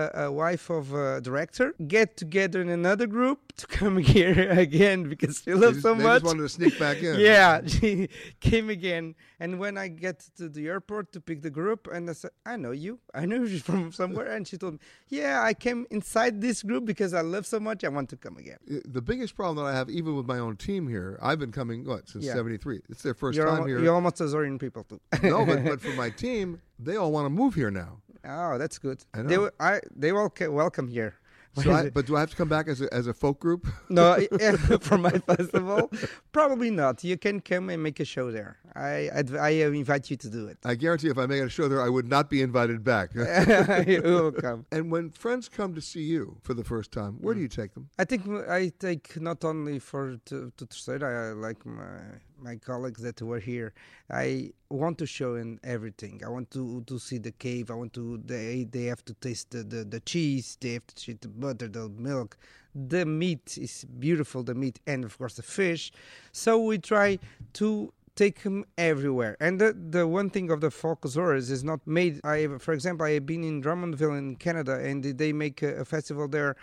a director, get together in another group to come here again because she loves so much. They just wanted to sneak back in. Yeah, she came again. And when I get to the airport to pick the group, and I said, I know you from somewhere. And she told me, yeah, I came inside this group because I love so much, I want to come again. The biggest problem that I have, even with my own team here, I've been coming, since 73. It's their first time here. You're almost Azorean people, too. No, but for my team, they all want to move here now. Oh, that's good. I know. They welcome here. But do I have to come back as a folk group? No, for my festival, probably not. You can come and make a show there. I invite you to do it. I guarantee if I make a show there, I would not be invited back. You will come. And when friends come to see you for the first time, where do you take them? I think I take not only to Terceira. I like my colleagues that were here. I want to show in everything. I want to see the cave. I want to. They have to taste the cheese. They have to taste the butter, the milk. The meat is beautiful. The meat and of course the fish. So we try to take them everywhere. And the one thing of the folk Azores is not made. For example, I have been in Drummondville in Canada, and they make a festival there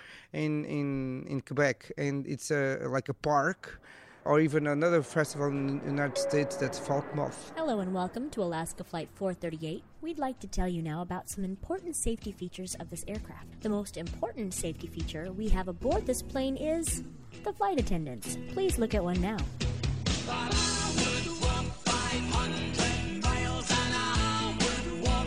in Quebec, and it's like a park. Or even another festival in the United States that's Folk Moth. Hello and welcome to Alaska Flight 438. We'd like to tell you now about some important safety features of this aircraft. The most important safety feature we have aboard this plane is the flight attendants. Please look at one now. But I would walk 500 miles an hour, would walk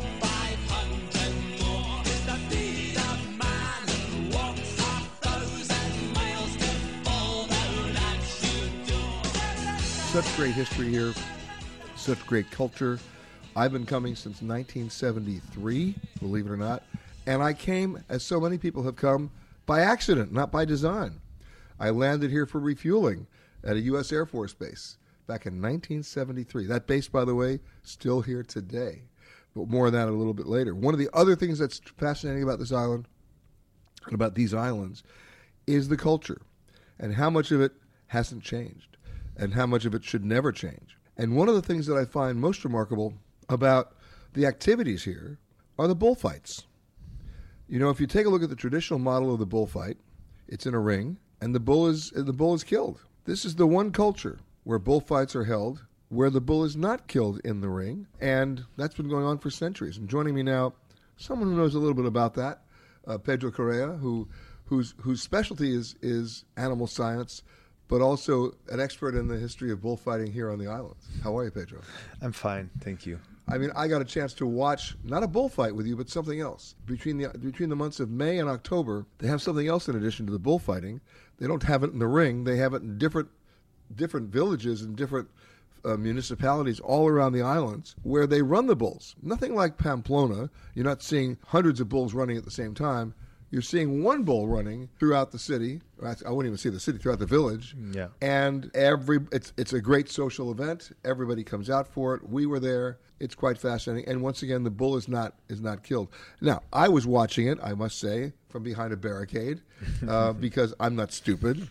500 more. It's the deed of man who walks 1,000 miles to all that you do. Such great history here, such great culture. I've been coming since 1973, believe it or not, and I came, as so many people have come, by accident, not by design. I landed here for refueling at a U.S. Air Force base back in 1973. That base, by the way, still here today, but more on that a little bit later. One of the other things that's fascinating about this island and about these islands is the culture and how much of it hasn't changed and how much of it should never change. And one of the things that I find most remarkable about the activities here are the bullfights. You know, if you take a look at the traditional model of the bullfight, it's in a ring, and the bull is killed. This is the one culture where bullfights are held, where the bull is not killed in the ring, and that's been going on for centuries. And joining me now, someone who knows a little bit about that, Pedro Correa, whose specialty is animal science, but also an expert in the history of bullfighting here on the islands. How are you, Pedro? I'm fine, thank you. I mean, I got a chance to watch not a bullfight with you, but something else. Between the months of May and October, they have something else in addition to the bullfighting. They don't have it in the ring. They have it in different villages and different municipalities all around the islands where they run the bulls. Nothing like Pamplona. You're not seeing hundreds of bulls running at the same time. You're seeing one bull running throughout the city. I wouldn't even say the city, throughout the village. Yeah. And it's a great social event. Everybody comes out for it. We were there. It's quite fascinating. And once again, the bull is not killed. Now, I was watching it, I must say, from behind a barricade because I'm not stupid.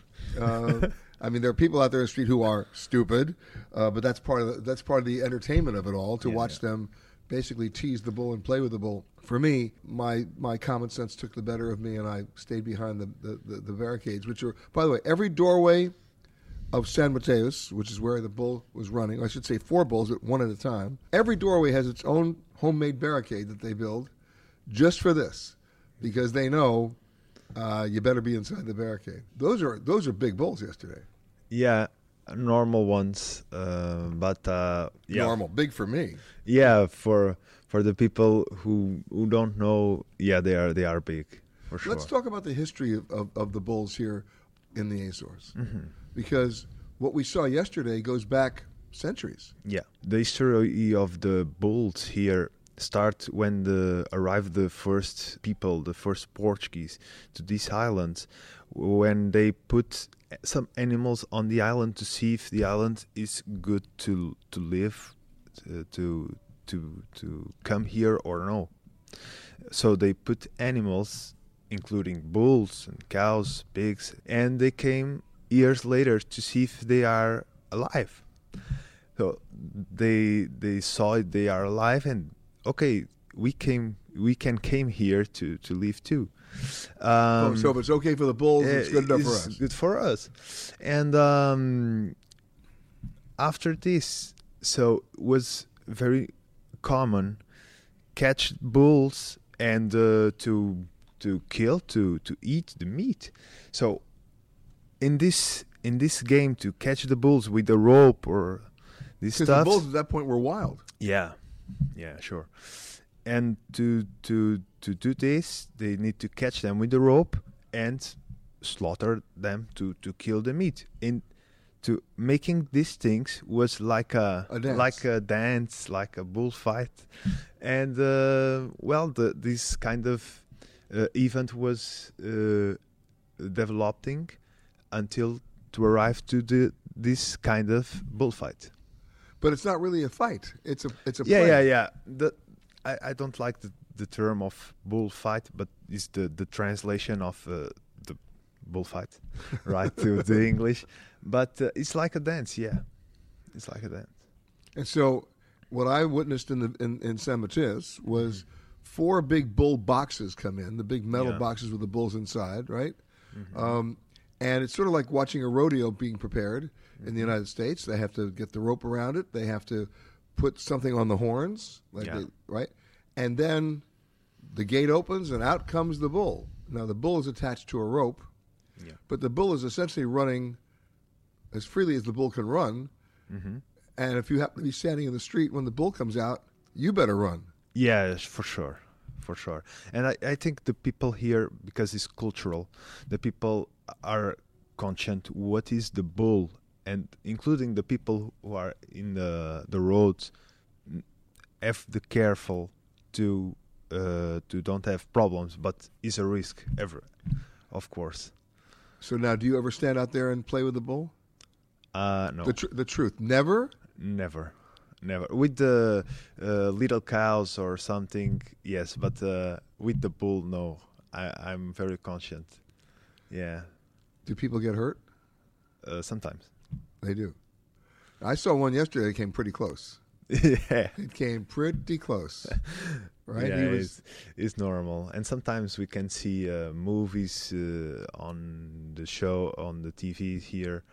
I mean, there are people out there in the street who are stupid, but that's part of the entertainment of it all, to watch them basically tease the bull and play with the bull. For me, my common sense took the better of me, and I stayed behind the barricades, which are, by the way, every doorway of San Mateus, which is where the bull was running. I should say 4 bulls, but one at a time. Every doorway has its own homemade barricade that they build just for this, because they know you better be inside the barricade. Those are big bulls yesterday. Yeah, normal ones, but yeah. Normal, big for me. Yeah, for the people who don't know, yeah, they are big for sure. Let's talk about the history of the bulls here in the Azores, because what we saw yesterday goes back centuries. Yeah, the history of the bulls here start when arrived the first people, the first Portuguese to these islands, when they put some animals on the island to see if the island is good to live, to come here or no. So they put animals, including bulls and cows, pigs, and they came years later to see if they are alive. So they saw it, they are alive, and okay, we can came here to live too. So if it's okay for the bulls, it's good enough for us. It's good for us. And after this, so it was very common catch bulls and to kill, to eat the meat. So in this game, to catch the bulls with a rope or this stuff. Because the bulls at that point were wild. Yeah, sure. And to do this, they need to catch them with the rope and slaughter them to kill the meat. To making these things was like a dance, like a bullfight, and this kind of event was developing until to arrive to this kind of bullfight. But it's not really a fight. It's a play. Yeah. I don't like the term of bullfight, but it's the translation of the bullfight, right, to the English. But it's like a dance, yeah. It's like a dance. And so what I witnessed in San Mateus was 4 big bull boxes come in, the big metal boxes with the bulls inside, right? Mm-hmm. And it's sort of like watching a rodeo being prepared in the United States. They have to get the rope around it. They have to put something on the horns, right? And then the gate opens and out comes the bull. Now the bull is attached to a rope, but the bull is essentially running as freely as the bull can run. Mm-hmm. And if you happen to be standing in the street when the bull comes out, you better run. Yeah, for sure. And I think the people here, because it's cultural, the people are conscious what is the bull, and including the people who are in the roads, have the careful to don't have problems, but it's a risk ever, of course. So now, do you ever stand out there and play with the bull? No. The truth, never? Never. With the little cows or something, yes, but with the bull, no. I'm very conscious. Yeah. Do people get hurt? Sometimes. They do. I saw one yesterday that came pretty close. Yeah. It came pretty close. Right? Yeah, it's normal. And sometimes we can see movies on the show, on the TV here,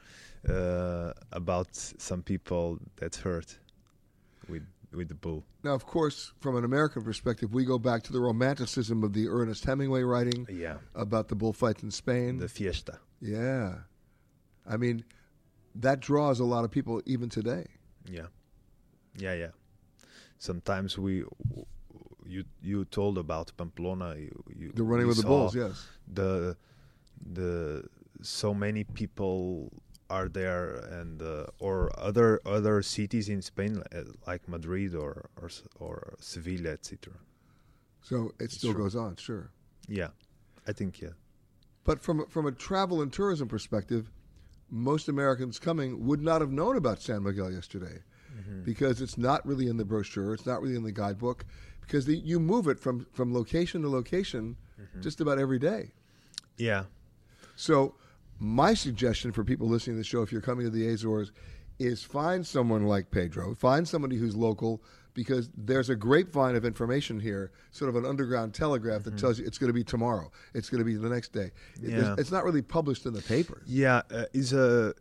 about some people that's hurt with the bull. Now, of course, from an American perspective, we go back to the romanticism of the Ernest Hemingway writing about the bullfights in Spain. The fiesta. Yeah. I mean, that draws a lot of people even today. Yeah. sometimes you told about Pamplona. The running with the bulls, yes. The so many people are there, and or other cities in Spain like Madrid or Sevilla, etc. So it still goes on, sure. Yeah, I think yeah. But from a travel and tourism perspective, most Americans coming would not have known about San Miguel yesterday, because it's not really in the brochure, it's not really in the guidebook, because you move it from location to location just about every day. Yeah. So my suggestion for people listening to the show, if you're coming to the Azores, is find someone like Pedro, find somebody who's local, because there's a grapevine of information here, sort of an underground telegraph that tells you it's going to be tomorrow, it's going to be the next day. It's not really published in the papers. Yeah, it's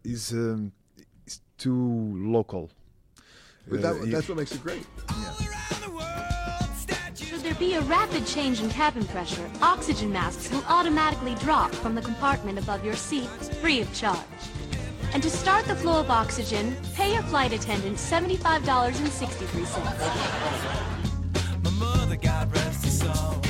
too local. But that's what makes it great. Yeah. Should there be a rapid change in cabin pressure, oxygen masks will automatically drop from the compartment above your seat, free of charge. And to start the flow of oxygen, pay your flight attendant $75.63. My mother, God rest her soul.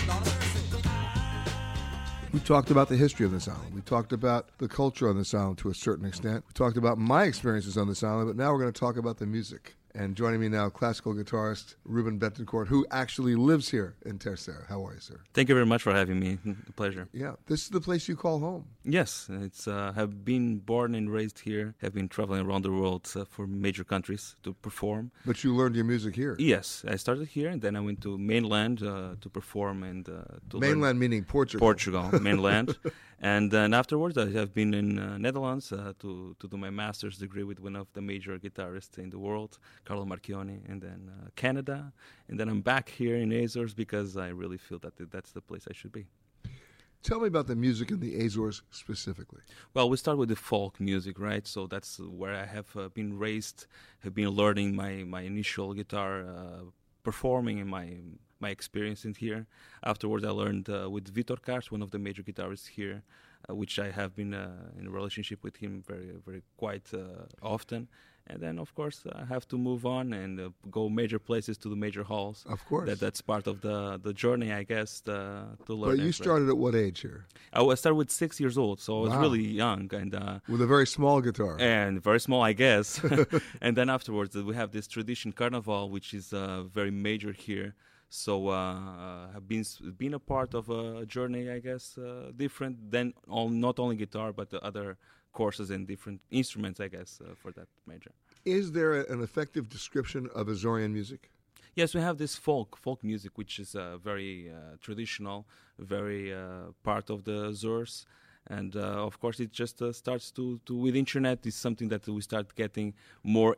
We talked about the history of this island. We talked about the culture on this island to a certain extent. We talked about my experiences on this island, but now we're going to talk about the music. And joining me now, classical guitarist Ruben Betancourt, who actually lives here in Terceira. How are you, sir? Thank you very much for having me. A pleasure. Yeah, this is the place you call home. Yes, it's have been born and raised here. Have been traveling around the world for major countries to perform. But you learned your music here. Yes, I started here, and then I went to mainland to perform and to mainland learn. Meaning Portugal. Portugal, mainland. And then afterwards, I have been in Netherlands to do my master's degree with one of the major guitarists in the world, Carlo Marchioni, and then Canada. And then I'm back here in Azores because I really feel that that's the place I should be. Tell me about the music in the Azores specifically. Well, we start with the folk music, right? So that's where I have been raised, have been learning my initial guitar performing in my experience in here. Afterwards, I learned with Vitor Cars, one of the major guitarists here, which I have been in a relationship with him very quite often. And then, of course, I have to move on and go major places to the major halls. Of course. That's part of the journey, I guess, to learn. But you started at what age here? I started with 6 years old, so I was really young. And with a very small guitar. And very small, I guess. And then afterwards, we have this tradition, Carnival, which is very major here. So have been a part of a journey, I guess, different than not only guitar, but the other courses and different instruments, I guess, for that major. Is there an effective description of Azorean music? Yes, we have this folk music, which is very traditional, very part of the Azores. And, of course, it just starts to with internet is something that we start getting more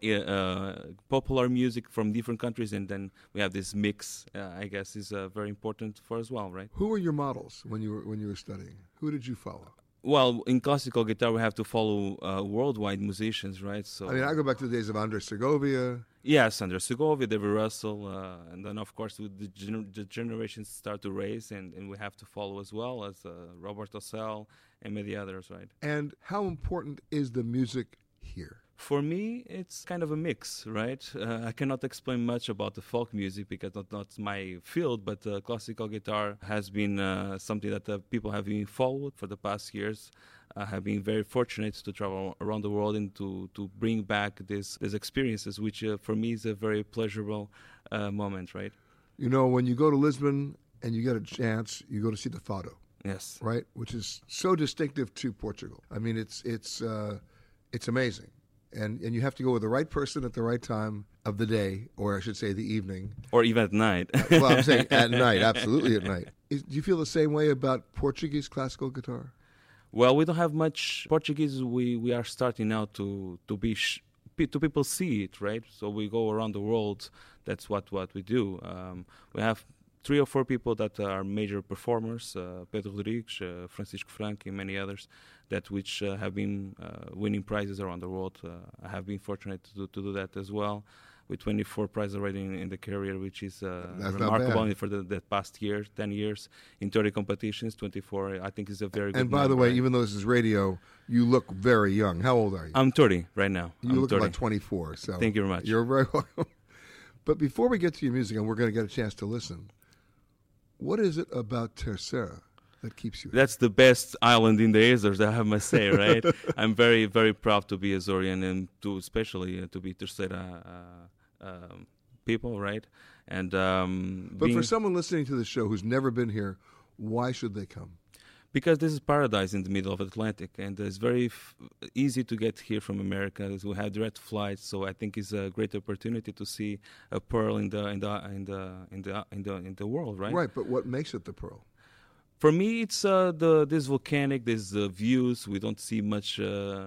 popular music from different countries. And then we have this mix, I guess, is very important for as well, right? Who were your models when you were studying? Who did you follow? Well, in classical guitar, we have to follow worldwide musicians, right? So I mean, I go back to the days of Andres Segovia. Yes, Andres Segovia, David Russell, and then, of course, with the generations start to raise, and we have to follow as well as Robert Ossell and many others, right? And how important is the music here? For me, it's kind of a mix, right? I cannot explain much about the folk music because that's not my field, but classical guitar has been something that people have been followed for the past years. I have been very fortunate to travel around the world and to bring back these experiences, which for me is a very pleasurable moment, right? You know, when you go to Lisbon and you get a chance, you go to see the Fado. Yes. Right? Which is so distinctive to Portugal. I mean, it's amazing. And you have to go with the right person at the right time of the day, or I should say the evening. Or even at night. Well, I'm saying at night, absolutely at night. Do you feel the same way about Portuguese classical guitar? Well, we don't have much Portuguese. We are starting now to people see it, right? So we go around the world. That's what we do. We have 3 or 4 people that are major performers, Pedro Rodrigues, Francisco Franco, and many others, which have been winning prizes around the world. I have been fortunate to do that as well, with 24 prizes already in the career, which is remarkable for the past 10 years. In 30 competitions, 24, I think is a very good And by the way, even though this is radio, you look very young. How old are you? I'm 30 right now. You look about 24. So thank you very much. You're very welcome. But before we get to your music, and we're going to get a chance to listen, what is it about Terceira that keeps you? That's the best island in the Azores, I must say, right? I'm very, very proud to be Azorean and to especially to be Terceira people, right? And but for someone listening to the show who's never been here, why should they come? Because this is paradise in the middle of the Atlantic, and it's very easy to get here from America. We have direct flights, so I think it's a great opportunity to see a pearl in the world, right? Right, but what makes it the pearl? For me, it's this volcanic, these views. We don't see much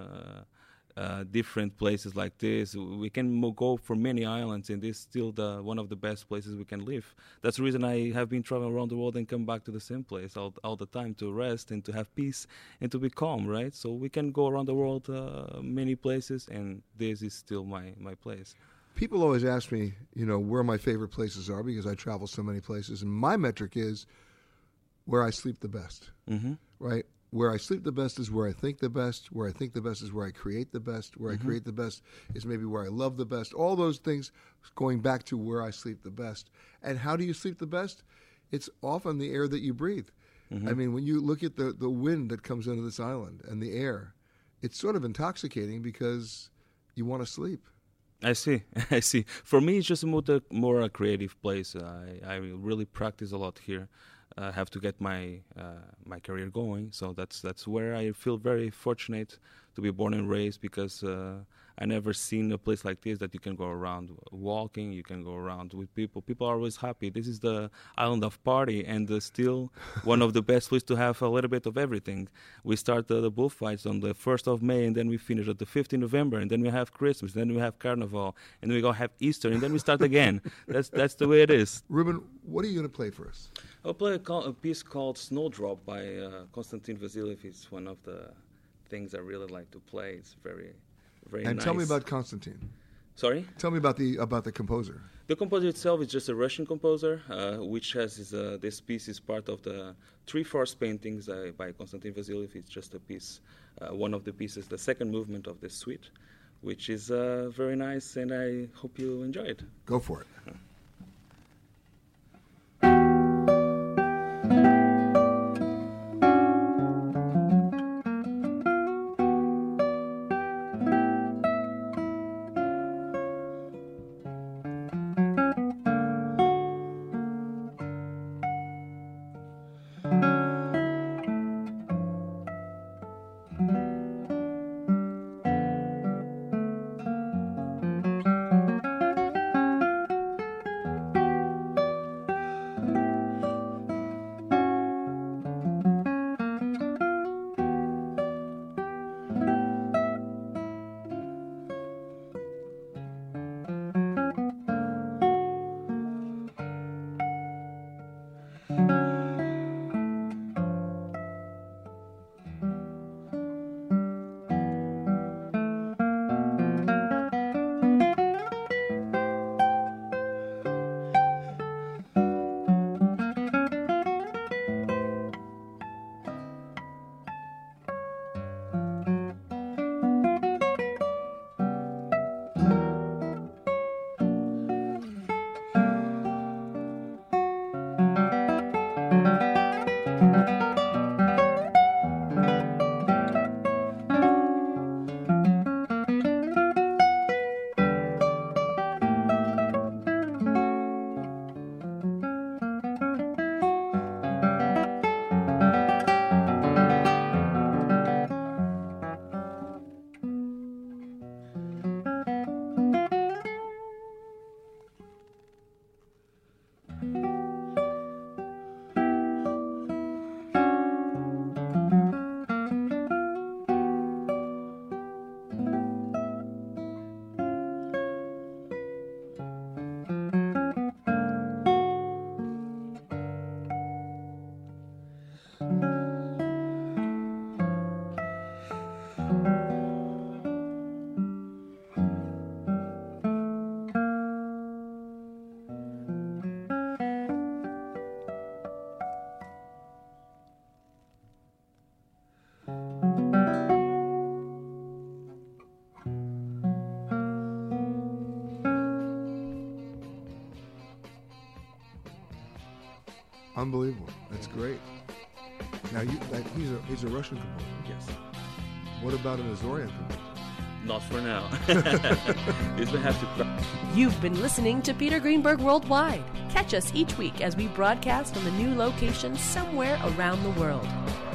different places like this. We can go for many islands, and this is still one of the best places we can live. That's the reason I have been traveling around the world and come back to the same place all the time to rest and to have peace and to be calm, right? So we can go around the world many places, and this is still my place. People always ask me, where my favorite places are because I travel so many places, and my metric is where I sleep the best, right? Where I sleep the best is where I think the best. Where I think the best is where I create the best. Where I create the best is maybe where I love the best. All those things going back to where I sleep the best. And how do you sleep the best? It's often the air that you breathe. I mean, when you look at the wind that comes into this island and the air, it's sort of intoxicating because you want to sleep. I see. For me, it's just more a creative place. I really practice a lot here. I have to get my career going, so that's where I feel very fortunate to be born and raised, because I never seen a place like this that you can go around walking, you can go around with people. People are always happy. This is the island of party, and still one of the best places to have a little bit of everything. We start the bullfights on the 1st of May, and then we finish at the 5th of November, and then we have Christmas, then we have Carnival, and then we go have Easter, and then we start again. That's the way it is. Ruben, what are you going to play for us? I'll play a piece called Snowdrop by Konstantin Vasiliev. It's one of the things I really like to play. It's very nice. And tell me about Konstantin. Sorry? Tell me about the composer. The composer itself is just a Russian composer, which has this piece is part of the 3 force paintings by Konstantin Vasiliev. It's just a piece, one of the pieces, the second movement of this suite, which is very nice, and I hope you enjoy it. Go for it. Unbelievable. That's great. Now, he's a Russian composer. Yes. What about an Azorian composer? Not for now. This will have to. You've been listening to Peter Greenberg Worldwide. Catch us each week as we broadcast from a new location somewhere around the world.